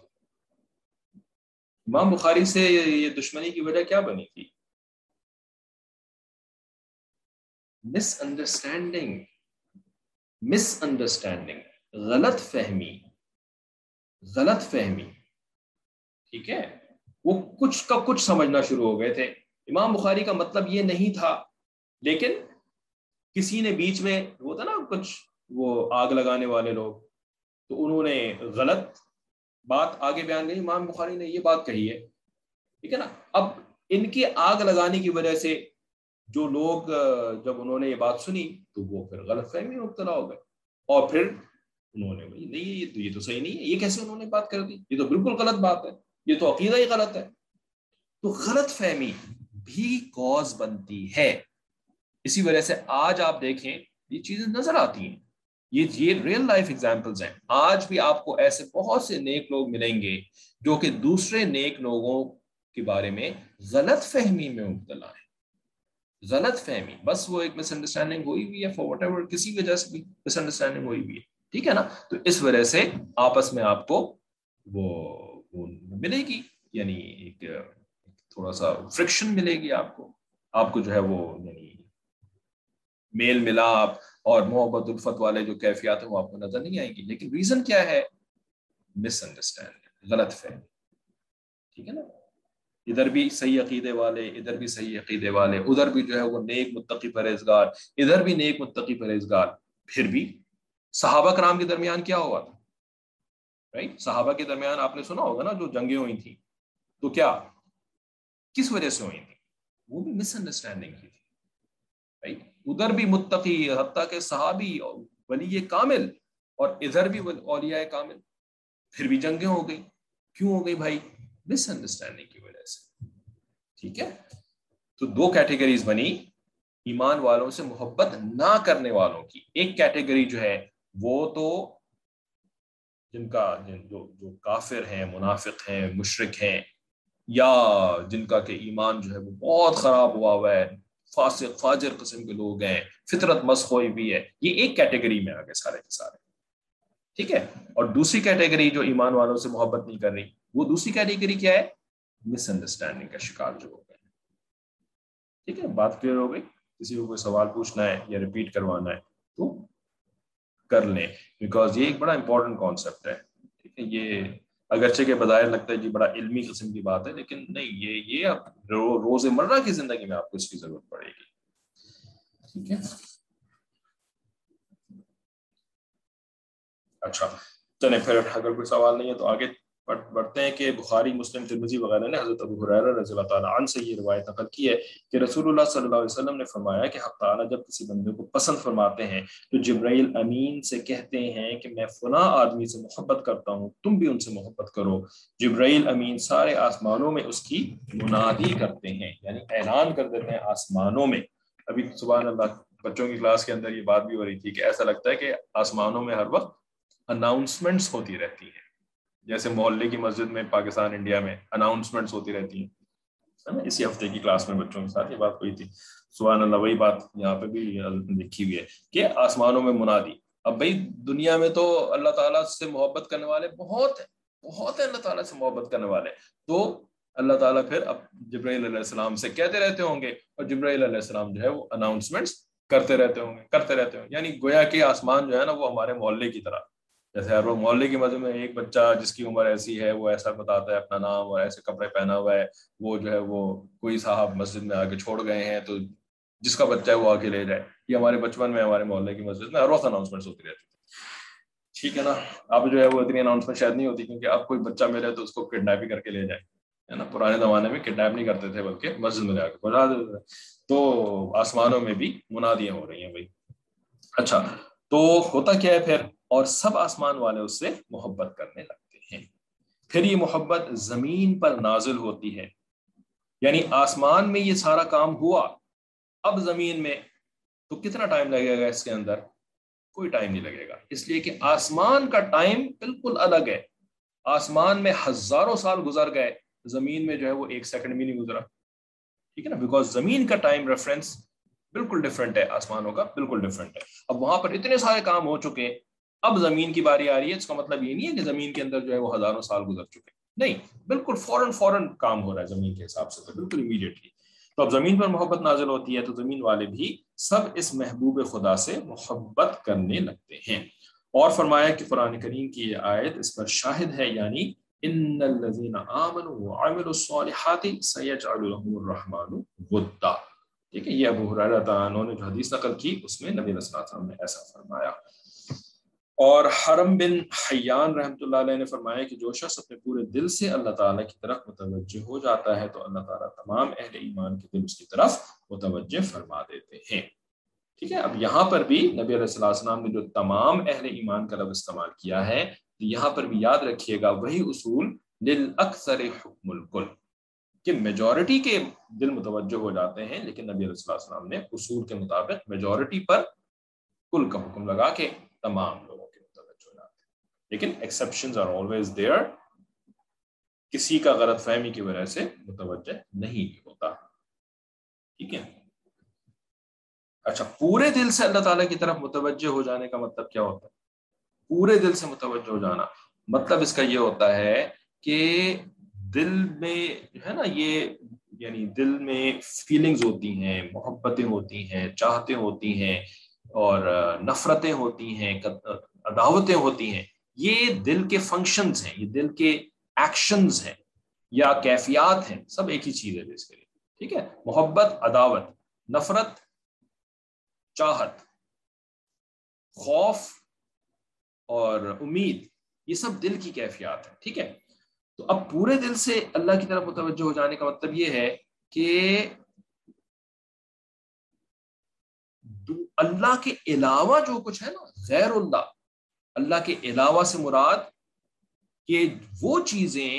امام بخاری سے یہ دشمنی کی وجہ کیا بنی تھی؟ مس انڈرسٹینڈنگ، مس انڈرسٹینڈنگ غلط فہمی، غلط فہمی. ٹھیک ہے، وہ کچھ کا کچھ سمجھنا شروع ہو گئے تھے. امام بخاری کا مطلب یہ نہیں تھا، لیکن کسی نے بیچ میں وہ تھا نا کچھ وہ آگ لگانے والے لوگ، تو انہوں نے غلط بات آگے بیان کی. امام بخاری نے یہ بات کہی ہے، ٹھیک ہے نا. اب ان کی آگ لگانے کی وجہ سے جو لوگ جب انہوں نے یہ بات سنی تو وہ پھر غلط فہمی میں مبتلا ہو گئے، اور پھر انہوں نے نہیں یہ تو یہ تو صحیح نہیں ہے، یہ کیسے انہوں نے بات کر دی، یہ تو بالکل غلط بات ہے، یہ تو عقیدہ ہی غلط ہے. تو غلط فہمی بھی کاز بنتی ہے. اسی وجہ سے آج آپ دیکھیں یہ چیزیں نظر آتی ہیں، یہ یہ ریئل لائف ایگزامپلز ہیں. آج بھی آپ کو ایسے بہت سے نیک لوگ ملیں گے جو کہ دوسرے نیک لوگوں کے بارے میں غلط فہمی میں مبتلا ہے. غلط فہمی، بس وہ ایک مس انڈرسٹینڈنگ ہوئی ہوئی ہے، فار واٹ ایور کسی وجہ سے بھی مس انڈرسٹینڈنگ ہوئی ہوئی ہے. ٹھیک ہے نا. تو اس وجہ سے آپس میں آپ کو وہ, وہ ملے گی، یعنی ایک تھوڑا سا فرکشن ملے گی آپ کو، آپ کو جو ہے وہ یعنی میل ملاپ اور محبت الفت والے جو کیفیات ہیں وہ آپ کو نظر نہیں آئیں گی. لیکن ریزن کیا ہے؟ مس انڈرسٹینڈنگ، غلط فہمی. ٹھیک ہے نا. ادھر بھی صحیح عقیدے والے، ادھر بھی صحیح عقیدے والے، ادھر بھی جو ہے وہ نیک متقی پرہیزگار، ادھر بھی نیک متقی پرہیزگار. پھر بھی صحابہ کرام کے درمیان کیا ہوا تھا؟ رائٹ، صحابہ کے درمیان آپ نے سنا ہوگا نا جو جنگیں ہوئی تھیں، تو کیا کس وجہ سے ہوئی تھی؟ وہ بھی مس انڈرسٹینڈنگ کی تھی. رائٹ، ادھر بھی متقی حتیٰ کہ صحابی ولی کامل، اور ادھر بھی اولیاء کامل، پھر بھی جنگیں ہو گئی. کیوں ہو گئی بھائی؟ مس انڈرسٹینڈنگ کی وجہ سے. ٹھیک ہے. تو دو کیٹیگریز بنی ایمان والوں سے محبت نہ کرنے والوں کی. ایک کیٹیگری جو ہے وہ تو جن کا جن جو جو کافر ہیں، منافق ہیں، مشرک ہیں، یا جن کا کہ ایمان جو ہے وہ بہت خراب ہوا ہوا ہے، فاسق فاجر قسم کے لوگ ہیں، فطرت مسخ ہوئی بھی ہے. یہ ایک کیٹیگری میں آ گئے سارے کے سارے. ٹھیک ہے. اور دوسری کیٹیگری جو ایمان والوں سے محبت نہیں کر رہی، وہ دوسری کیٹیگری کیا ہے؟ مس انڈرسٹینڈنگ کا شکار جو ہو گئے. ٹھیک ہے، بات کلیئر ہو گئی. کسی کو کوئی سوال پوچھنا ہے یا ریپیٹ کروانا ہے تو کر لیں، بیکاز یہ ایک بڑا امپورٹنٹ کانسیپٹ ہے. ٹھیک ہے. یہ اگرچہ کہ بظاہر لگتا ہے جی بڑا علمی قسم کی بات ہے، لیکن نہیں، یہ یہ اب روز مرہ کی زندگی میں آپ کو اس کی ضرورت پڑے گی. ٹھیک ہے. اچھا چلیں پھر، اگر کوئی سوال نہیں ہے تو آگے بڑھتے ہیں کہ بخاری، مسلم، ترمذی وغیرہ نے حضرت ابو ہریرہ رضی اللہ تعالیٰ عنہ سے یہ روایت نقل کی ہے کہ رسول اللہ صلی اللہ علیہ وسلم نے فرمایا کہ حق تعالیٰ جب کسی بندے کو پسند فرماتے ہیں تو جبرائیل امین سے کہتے ہیں کہ میں فلاں آدمی سے محبت کرتا ہوں، تم بھی ان سے محبت کرو. جبرائیل امین سارے آسمانوں میں اس کی منادی کرتے ہیں، یعنی اعلان کر دیتے ہیں آسمانوں میں. ابھی سبحان اللہ بچوں کی کلاس کے اندر یہ بات بھی ہو رہی تھی کہ ایسا لگتا ہے کہ آسمانوں میں ہر وقت اناؤنسمنٹس ہوتی رہتی ہیں، جیسے محلے کی مسجد میں پاکستان انڈیا میں اناؤنسمنٹس ہوتی رہتی ہیں. اسی ہفتے کی کلاس میں بچوں کے ساتھ یہ بات ہوئی تھی. سبحان اللہ، وہی بات یہاں پہ بھی لکھی ہوئی ہے کہ آسمانوں میں منادی. اب بھائی دنیا میں تو اللہ تعالیٰ سے محبت کرنے والے بہت ہیں، بہت ہیں اللہ تعالیٰ سے محبت کرنے والے، تو اللہ تعالیٰ پھر اب جبرائیل علیہ السلام سے کہتے رہتے ہوں گے، اور جبرائیل علیہ السلام جو ہے وہ اناؤنسمنٹس کرتے رہتے ہوں گے کرتے رہتے ہوں یعنی گویا کہ آسمان جو ہے نا وہ ہمارے محلے کی طرح، جیسے ہر وہ محلے کی مسجد میں ایک بچہ جس کی عمر ایسی ہے وہ ایسا بتاتا ہے اپنا نام اور ایسے کپڑے پہنا ہوا ہے، وہ جو ہے وہ کوئی صاحب مسجد میں آ کے چھوڑ گئے ہیں تو جس کا بچہ ہے وہ آ کے لے جائے. یہ ہمارے بچپن میں ہمارے محلے کی مسجد میں ہر وقت اناؤنسمنٹس ہوتی رہتی تھی. ٹھیک ہے نا. اب جو ہے وہ اتنی اناؤنسمنٹ شاید نہیں ہوتی، کیونکہ اب کوئی بچہ ملے تو اس کو کڈنیپ ہی کر کے لے جائے، ہے نا. پرانے زمانے میں کڈنیپ نہیں کرتے تھے بلکہ مسجد میں جا کے بجا دیتے تھے. تو آسمانوں میں بھی منادیاں ہو رہی ہیں بھائی. اچھا تو ہوتا کیا ہے پھر؟ اور سب آسمان والے اس سے محبت کرنے لگتے ہیں. پھر یہ محبت زمین پر نازل ہوتی ہے، یعنی آسمان میں یہ سارا کام ہوا، اب زمین میں تو کتنا ٹائم لگے گا اس کے اندر؟ کوئی ٹائم نہیں لگے گا، اس لیے کہ آسمان کا ٹائم بالکل الگ ہے. آسمان میں ہزاروں سال گزر گئے، زمین میں جو ہے وہ ایک سیکنڈ بھی نہیں گزرا. ٹھیک ہے نا، بیکاز زمین کا ٹائم ریفرنس بالکل ڈفرینٹ ہے، آسمانوں کا بالکل ڈفرینٹ ہے. اب وہاں پر اتنے سارے کام ہو چکے، اب زمین کی باری آ رہی ہے. اس کا مطلب یہ نہیں ہے کہ زمین کے اندر جو ہے وہ ہزاروں سال گزر چکے، نہیں، بالکل فوراً فوراً کام ہو رہا ہے زمین کے حساب سے، تو بالکل امیڈیٹلی. تو اب زمین پر محبت نازل ہوتی ہے تو زمین والے بھی سب اس محبوب خدا سے محبت کرنے لگتے ہیں. اور فرمایا کہ قرآن کریم کی یہ آیت اس پر شاہد ہے، یعنی ان الذین آمنوا وعملوا الصالحات سیجعل لهم الرحمن ودا. ٹھیک ہے، یہ ابو ہریرہ تعالیٰ عنہ نے جو حدیث نقل کی اس میں نبی صلی اللہ علیہ وسلم نے ایسا فرمایا. اور حرم بن حیان رحمۃ اللہ علیہ نے فرمایا کہ جو شخص اپنے پورے دل سے اللہ تعالیٰ کی طرف متوجہ ہو جاتا ہے تو اللہ تعالیٰ تمام اہل ایمان کے دل اس کی طرف متوجہ فرما دیتے ہیں. ٹھیک ہے، اب یہاں پر بھی نبی علیہ الصلوۃ والسلام نے جو تمام اہل ایمان کا لفظ استعمال کیا ہے، تو یہاں پر بھی یاد رکھیے گا وہی اصول للاکثر حکم الکل، کہ میجورٹی کے دل متوجہ ہو جاتے ہیں، لیکن نبی علیہ الصلوۃ والسلام نے اصول کے مطابق میجورٹی پر کل کا حکم لگا کے تمام لوگوں کے متوجہ ہو جاتے ہیں. لیکن ایکسیپشنز آر آلویز دیئر، کسی کا غلط فہمی کی وجہ سے متوجہ نہیں ہوتا. ٹھیک ہے، اچھا، پورے دل سے اللہ تعالیٰ کی طرف متوجہ ہو جانے کا مطلب کیا ہوتا ہے؟ پورے دل سے متوجہ ہو جانا مطلب اس کا یہ ہوتا ہے کہ دل میں جو ہے نا یہ، یعنی دل میں فیلنگز ہوتی ہیں، محبتیں ہوتی ہیں، چاہتیں ہوتی ہیں، اور نفرتیں ہوتی ہیں، عداوتیں ہوتی ہیں. یہ دل کے فنکشنز ہیں، یہ دل کے ایکشنز ہیں یا کیفیات ہیں، سب ایک ہی چیز ہے بیسیکلی. ٹھیک ہے، محبت، عداوت، نفرت، چاہت، خوف اور امید، یہ سب دل کی کیفیات ہیں. ٹھیک ہے، تو اب پورے دل سے اللہ کی طرف متوجہ ہو جانے کا مطلب یہ ہے کہ اللہ کے علاوہ جو کچھ ہے نا، غیر اللہ، اللہ کے علاوہ سے مراد کہ وہ چیزیں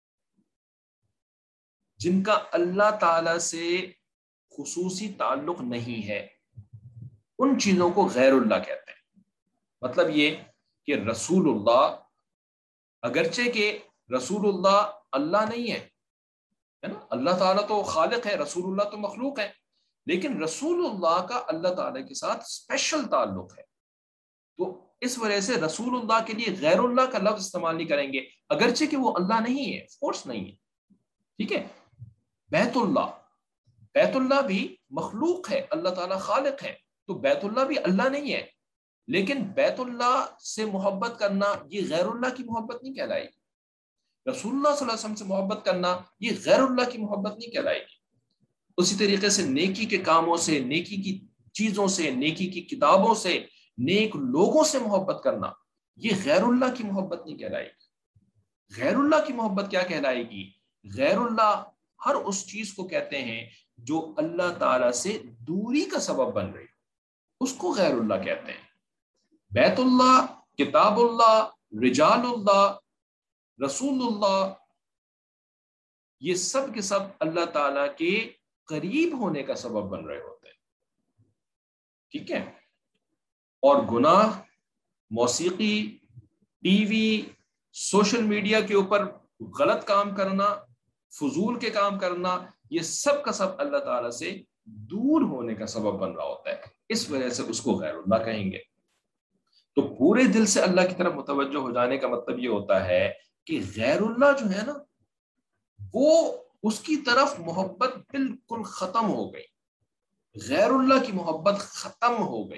جن کا اللہ تعالی سے خصوصی تعلق نہیں ہے، ان چیزوں کو غیر اللہ کہتے ہیں. مطلب یہ کہ رسول اللہ، اگرچہ کہ رسول اللہ اللہ نہیں ہے، ہے نا، اللہ تعالیٰ تو خالق ہے، رسول اللہ تو مخلوق ہے، لیکن رسول اللہ کا اللہ تعالیٰ کے ساتھ اسپیشل تعلق ہے. تو اس وجہ سے رسول اللہ کے لیے غیر اللہ کا لفظ استعمال نہیں کریں گے، اگرچہ کہ وہ اللہ نہیں ہے، فورس نہیں ہے. ٹھیک ہے، بیت اللہ، بیت اللہ بھی مخلوق ہے، اللہ تعالیٰ خالق ہے، تو بیت اللہ بھی اللہ نہیں ہے، لیکن بیت اللہ سے محبت کرنا یہ غیر اللہ کی محبت نہیں کہلائے گی. رسول اللہ صلی اللہ علیہ وسلم سے محبت کرنا یہ غیر اللہ کی محبت نہیں کہلائے گی. اسی طریقے سے نیکی کے کاموں سے، نیکی کی چیزوں سے، نیکی کی کتابوں سے، نیک لوگوں سے محبت کرنا یہ غیر اللہ کی محبت نہیں کہلائے گی. غیر اللہ کی محبت کیا کہلائے گی؟ غیر اللہ ہر اس چیز کو کہتے ہیں جو اللہ تعالی سے دوری کا سبب بن رہی، اس کو غیر اللہ کہتے ہیں. بیت اللہ، کتاب اللہ، رجال اللہ، رسول اللہ، یہ سب کے سب اللہ تعالیٰ کے قریب ہونے کا سبب بن رہے ہوتے ہیں. ٹھیک ہے، اور گناہ، موسیقی، ٹی وی، سوشل میڈیا کے اوپر غلط کام کرنا، فضول کے کام کرنا، یہ سب کا سب اللہ تعالیٰ سے دور ہونے کا سبب بن رہا ہوتا ہے. اس وجہ سے اس کو غیر اللہ کہیں گے. تو پورے دل سے اللہ کی طرف متوجہ ہو جانے کا مطلب یہ ہوتا ہے کہ غیر اللہ جو ہے نا، وہ اس کی طرف محبت بالکل ختم ہو گئی، غیر اللہ کی محبت ختم ہو گئی.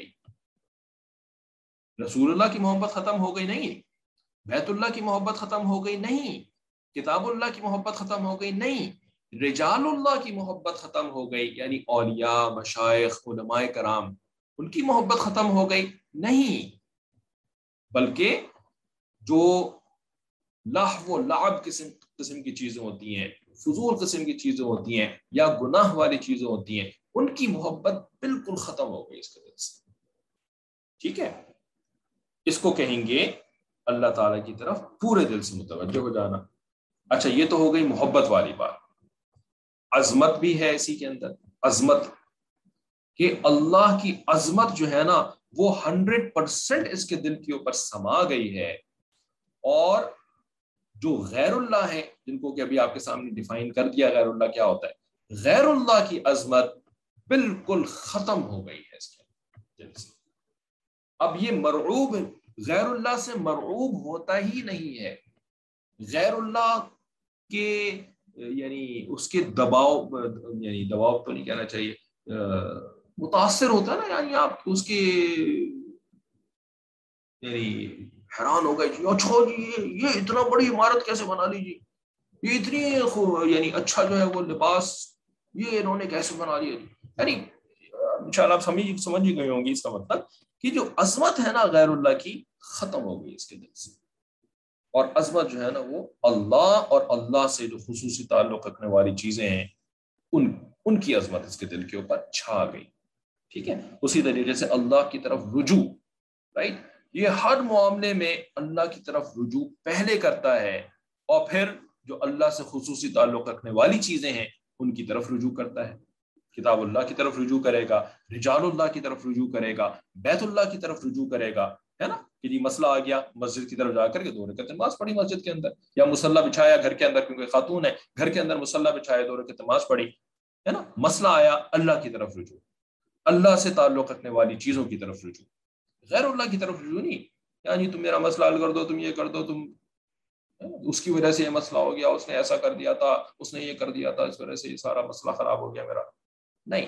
رسول اللہ کی محبت ختم ہو گئی نہیں، بیت اللہ کی محبت ختم ہو گئی نہیں، کتاب اللہ کی محبت ختم ہو گئی نہیں، رجال اللہ کی محبت ختم ہو گئی، یعنی اولیاء، مشائخ، علماء کرام، ان کی محبت ختم ہو گئی نہیں، بلکہ جو لہو و لعب قسم قسم کی چیزیں ہوتی ہیں، فضول قسم کی چیزیں ہوتی ہیں، یا گناہ والی چیزیں ہوتی ہیں، ان کی محبت بالکل ختم ہو گئی اس کے دل سے. ٹھیک ہے، اس کو کہیں گے اللہ تعالیٰ کی طرف پورے دل سے متوجہ ہو جانا. اچھا، یہ تو ہو گئی محبت والی بات. عظمت بھی ہے اسی کے اندر، عظمت کہ اللہ کی عظمت جو ہے نا وہ ہنڈریڈ پرسینٹ اس کے دل کے اوپر سما گئی ہے، اور جو غیر اللہ ہے جن کو کہ ابھی آپ کے سامنے ڈیفائن کر دیا غیر اللہ کیا ہوتا ہے، غیر اللہ کی عظمت بالکل ختم ہو گئی ہے اس کے دل سے۔ اب یہ مرعوب غیر اللہ سے مرعوب ہوتا ہی نہیں ہے، غیر اللہ کے یعنی اس کے دباؤ، یعنی دباؤ تو نہیں کہنا چاہیے، متاثر ہوتا ہے نا، یعنی آپ اس کے یعنی حیران ہو گئے جی، اچھا جی یہ اتنا بڑی عمارت کیسے بنا لی جی، یہ اتنی یعنی اچھا جو ہے وہ لباس یہ انہوں نے کیسے بنا لیا جی، یعنی انشاءاللہ آپ سمجھ سمجھ ہی گئے ہوں گی اس کا مطلب کہ جو عظمت ہے نا غیر اللہ کی ختم ہو گئی اس کے دل سے، اور عظمت جو ہے نا وہ اللہ اور اللہ سے جو خصوصی تعلق رکھنے والی چیزیں ہیں ان ان کی عظمت اس کے دل کے اوپر چھا گئی، ٹھیک ہے۔ اسی طریقے سے اللہ کی طرف رجوع، رائٹ، یہ ہر معاملے میں اللہ کی طرف رجوع پہلے کرتا ہے، اور پھر جو اللہ سے خصوصی تعلق رکھنے والی چیزیں ہیں ان کی طرف رجوع کرتا ہے۔ کتاب اللہ کی طرف رجوع کرے گا، رجال اللہ کی طرف رجوع کرے گا، بیت اللہ کی طرف رجوع کرے گا، ہے نا، کہ جی مسئلہ آ گیا مسجد کی طرف جا کر کے دو رکعت نماز پڑھی مسجد کے اندر، یا مصلی بچھایا گھر کے اندر کیونکہ خاتون ہے گھر کے اندر مصلی بچھایا دو رکعت نماز پڑھی، ہے نا، مسئلہ آیا اللہ کی طرف رجوع، اللہ سے تعلق رکھنے والی چیزوں کی طرف رجوع، غیر اللہ کی طرف رجوع نہیں، یعنی تم میرا مسئلہ حل کر دو، تم یہ کر دو، تم اس کی وجہ سے یہ مسئلہ ہو گیا، اس نے ایسا کر دیا تھا، اس نے یہ کر دیا تھا، اس وجہ سے یہ سارا مسئلہ خراب ہو گیا میرا، نہیں۔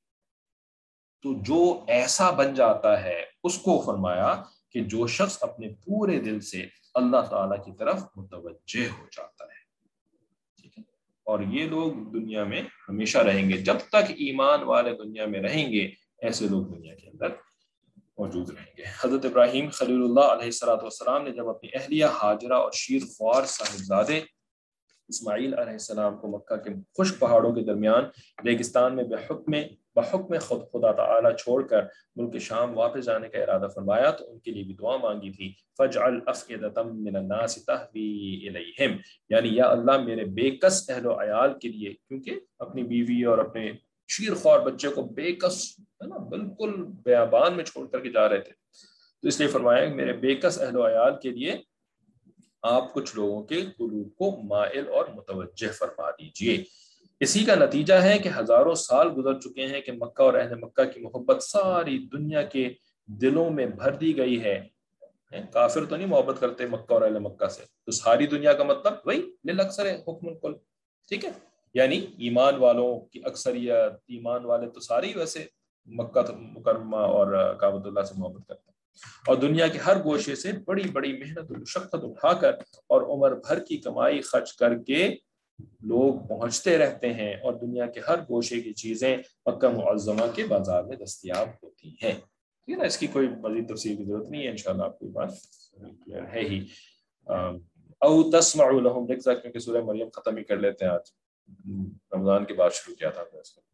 تو جو ایسا بن جاتا ہے اس کو فرمایا کہ جو شخص اپنے پورے دل سے اللہ تعالیٰ کی طرف متوجہ ہو جاتا ہے، ٹھیک ہے، اور یہ لوگ دنیا میں ہمیشہ رہیں گے، جب تک ایمان والے دنیا میں رہیں گے ایسے لوگ دنیا کے اندر موجود رہیں گے۔ حضرت ابراہیم خلیل اللہ علیہ الصلوۃ والسلام نے جب اپنی اہلیہ ہاجرہ اور شیر خوار صاحبزادے اسماعیل علیہ السلام کو مکہ کے خشک پہاڑوں کے درمیان ریگستان میں بحکم بحکم خود خدا تعالی چھوڑ کر ملک شام واپس جانے کا ارادہ فرمایا تو ان کے لیے بھی دعا مانگی تھی، فَاجْعَلْ أَفْئِدَةً مِّنَ النَّاسِ تَهْوِي إِلَيْهِمْ، یعنی یا اللہ میرے بے کس اہل و عیال کے لیے، کیونکہ اپنی بیوی اور اپنے شیر خوار بچے کو بے کس ہے نا بالکل بیابان میں چھوڑ کر کے جا رہے تھے، تو اس لیے فرمایا کہ میرے بے کس اہل و عیال کے لیے آپ کچھ لوگوں کے قلوب کو مائل اور متوجہ فرما دیجئے۔ اسی کا نتیجہ ہے کہ ہزاروں سال گزر چکے ہیں کہ مکہ اور اہل مکہ کی محبت ساری دنیا کے دلوں میں بھر دی گئی ہے۔ کافر تو نہیں محبت کرتے مکہ اور اہل مکہ سے، تو ساری دنیا کا مطلب وہی للأکثر حکم الکل، ٹھیک ہے، یعنی ایمان والوں کی اکثریت، ایمان والے تو سارے ویسے مکہ مکرمہ اور کعبۃ اللہ سے محبت کرتے ہیں، اور دنیا کے ہر گوشے سے بڑی بڑی محنت و مشقت اٹھا کر اور عمر بھر کی کمائی خرچ کر کے لوگ پہنچتے رہتے ہیں، اور دنیا کے ہر گوشے کی چیزیں مکہ معظمہ کے بازار میں دستیاب ہوتی ہیں، ٹھیک ہے نا، اس کی کوئی مزید تفصیل کی ضرورت نہیں ہے، انشاءاللہ آپ کو بات کلیئر ہے ہی۔ او تسمع لهم رکزا، کیونکہ سورہ مریم ختم ہی کر لیتے ہیں، آج رمضان کے بعد شروع کیا تھا اس کو۔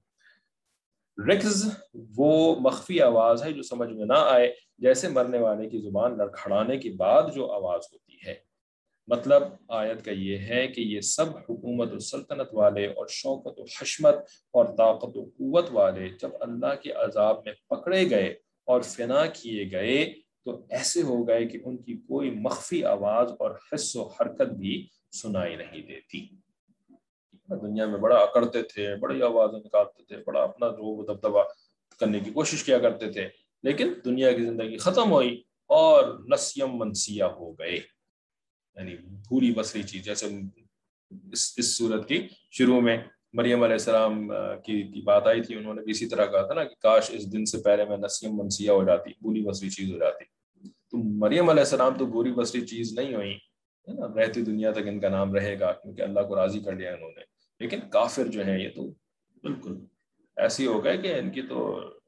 رکز وہ مخفی آواز ہے جو سمجھ میں نہ آئے، جیسے مرنے والے کی زبان لڑکھڑانے کے بعد جو آواز ہوتی ہے۔ مطلب آیت کا یہ ہے کہ یہ سب حکومت و سلطنت والے اور شوکت و حشمت اور طاقت و قوت والے جب اللہ کے عذاب میں پکڑے گئے اور فنا کیے گئے تو ایسے ہو گئے کہ ان کی کوئی مخفی آواز اور حس و حرکت بھی سنائی نہیں دیتی۔ دنیا میں بڑا اکڑتے تھے، بڑی آوازیں نکالتے تھے، بڑا اپنا جو دبدبہ کرنے کی کوشش کیا کرتے تھے، لیکن دنیا کی زندگی ختم ہوئی اور نسیم منسیہ ہو گئے، یعنی بھولی بسری چیز، جیسے اس اس صورت کی شروع میں مریم علیہ السلام کی, کی بات آئی تھی، انہوں نے بھی اسی طرح کہا تھا نا کہ کاش اس دن سے پہلے میں نسیم منسیہ ہو جاتی، بھولی بسری چیز ہو جاتی۔ تو مریم علیہ السلام تو بھولی بسری چیز نہیں ہوئی، ہے نا، رہتی دنیا تک ان کا نام رہے گا کیونکہ اللہ کو راضی کر لیا انہوں نے، لیکن کافر جو ہیں یہ تو بالکل ایسی ہو گئے کہ ان کی تو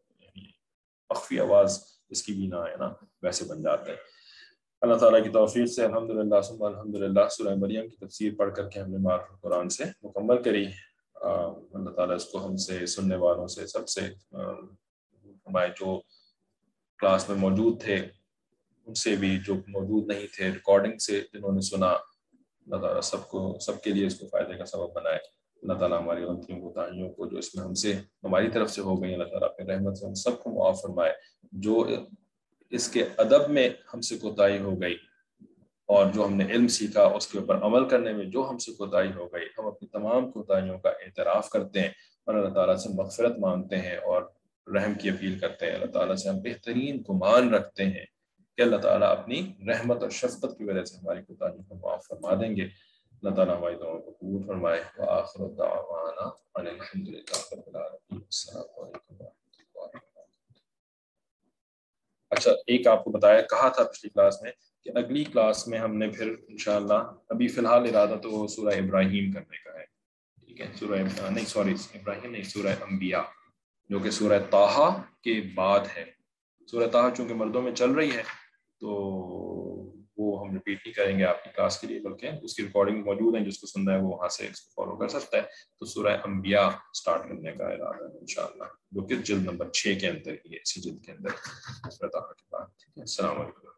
مخفی آواز اس کی بھی نہ ہے نا، ویسے بن جاتے ہیں۔ اللہ تعالیٰ کی توفیق سے الحمدللہ ثم الحمدللہ سورہ مریم کی تفسیر پڑھ کر کے ہم نے معرفت قرآن سے مکمل کری۔ اللہ تعالیٰ اس کو ہم سے، سننے والوں سے، سب سے ہمارے جو کلاس میں موجود تھے ان سے بھی، جو موجود نہیں تھے ریکارڈنگ سے جنہوں نے سنا، اللہ تعالیٰ سب کو، سب کے لیے اس کو فائدے کا سبب بنائے۔ اللہ تعالیٰ ہماری غلطیوں کوتاہیوں کو جو اس میں ہم سے ہماری طرف سے ہو گئی اللہ تعالیٰ اپنی رحمت سے ہم سب کو معاف فرمائے. جو اس کے ادب میں ہم سے کوتاہی ہو گئی اور جو ہم نے علم سیکھا اس کے اوپر عمل کرنے میں جو ہم سے کوتاہی ہو گئی، ہم اپنی تمام کوتاہیوں کا اعتراف کرتے ہیں اور اللہ تعالیٰ سے مغفرت مانگتے ہیں اور رحم کی اپیل کرتے ہیں. اللہ تعالیٰ سے ہم بہترین گمان رکھتے ہیں کہ اللہ تعالیٰ اپنی رحمت اور شفقت کی وجہ سے ہماری کوتاہیوں کو معاف فرما دیں گے. اللہ تعالیٰ ہماری دعاؤں کو قبول فرمائے. وآخر دعوانا ان الحمد للہ رب العالمین. السلام علیکم ورحمۃ اللہ وبرکاتہ. اچھا، ایک آپ کو بتایا کہا تھا پچھلی کلاس میں کہ اگلی کلاس میں ہم نے پھر انشاءاللہ، ابھی فی الحال ارادہ تو سورہ ابراہیم کرنے کا ہے. ٹھیک ہے، سورہ نہیں سوری ابراہیم نہیں سورہ انبیاء جو کہ سورہ طٰہٰ کے بعد ہے. سورہ طٰہٰ چونکہ مردوں میں چل رہی ہے تو وہ ہم ریپیٹ نہیں کریں گے آپ کی کلاس کے لیے، بلکہ اس کی ریکارڈنگ موجود ہے، جس کو سننا ہے وہ وہاں سے اس کو فالو کر سکتا ہے. تو سورہ انبیاء سٹارٹ کرنے کا ارادہ ہے انشاءاللہ، جو کہ جلد نمبر چھ کے اندر ہی ہے، اسی جلد کے اندر سورہ طٰہٰ کے بعد. ٹھیک ہے، السلام علیکم.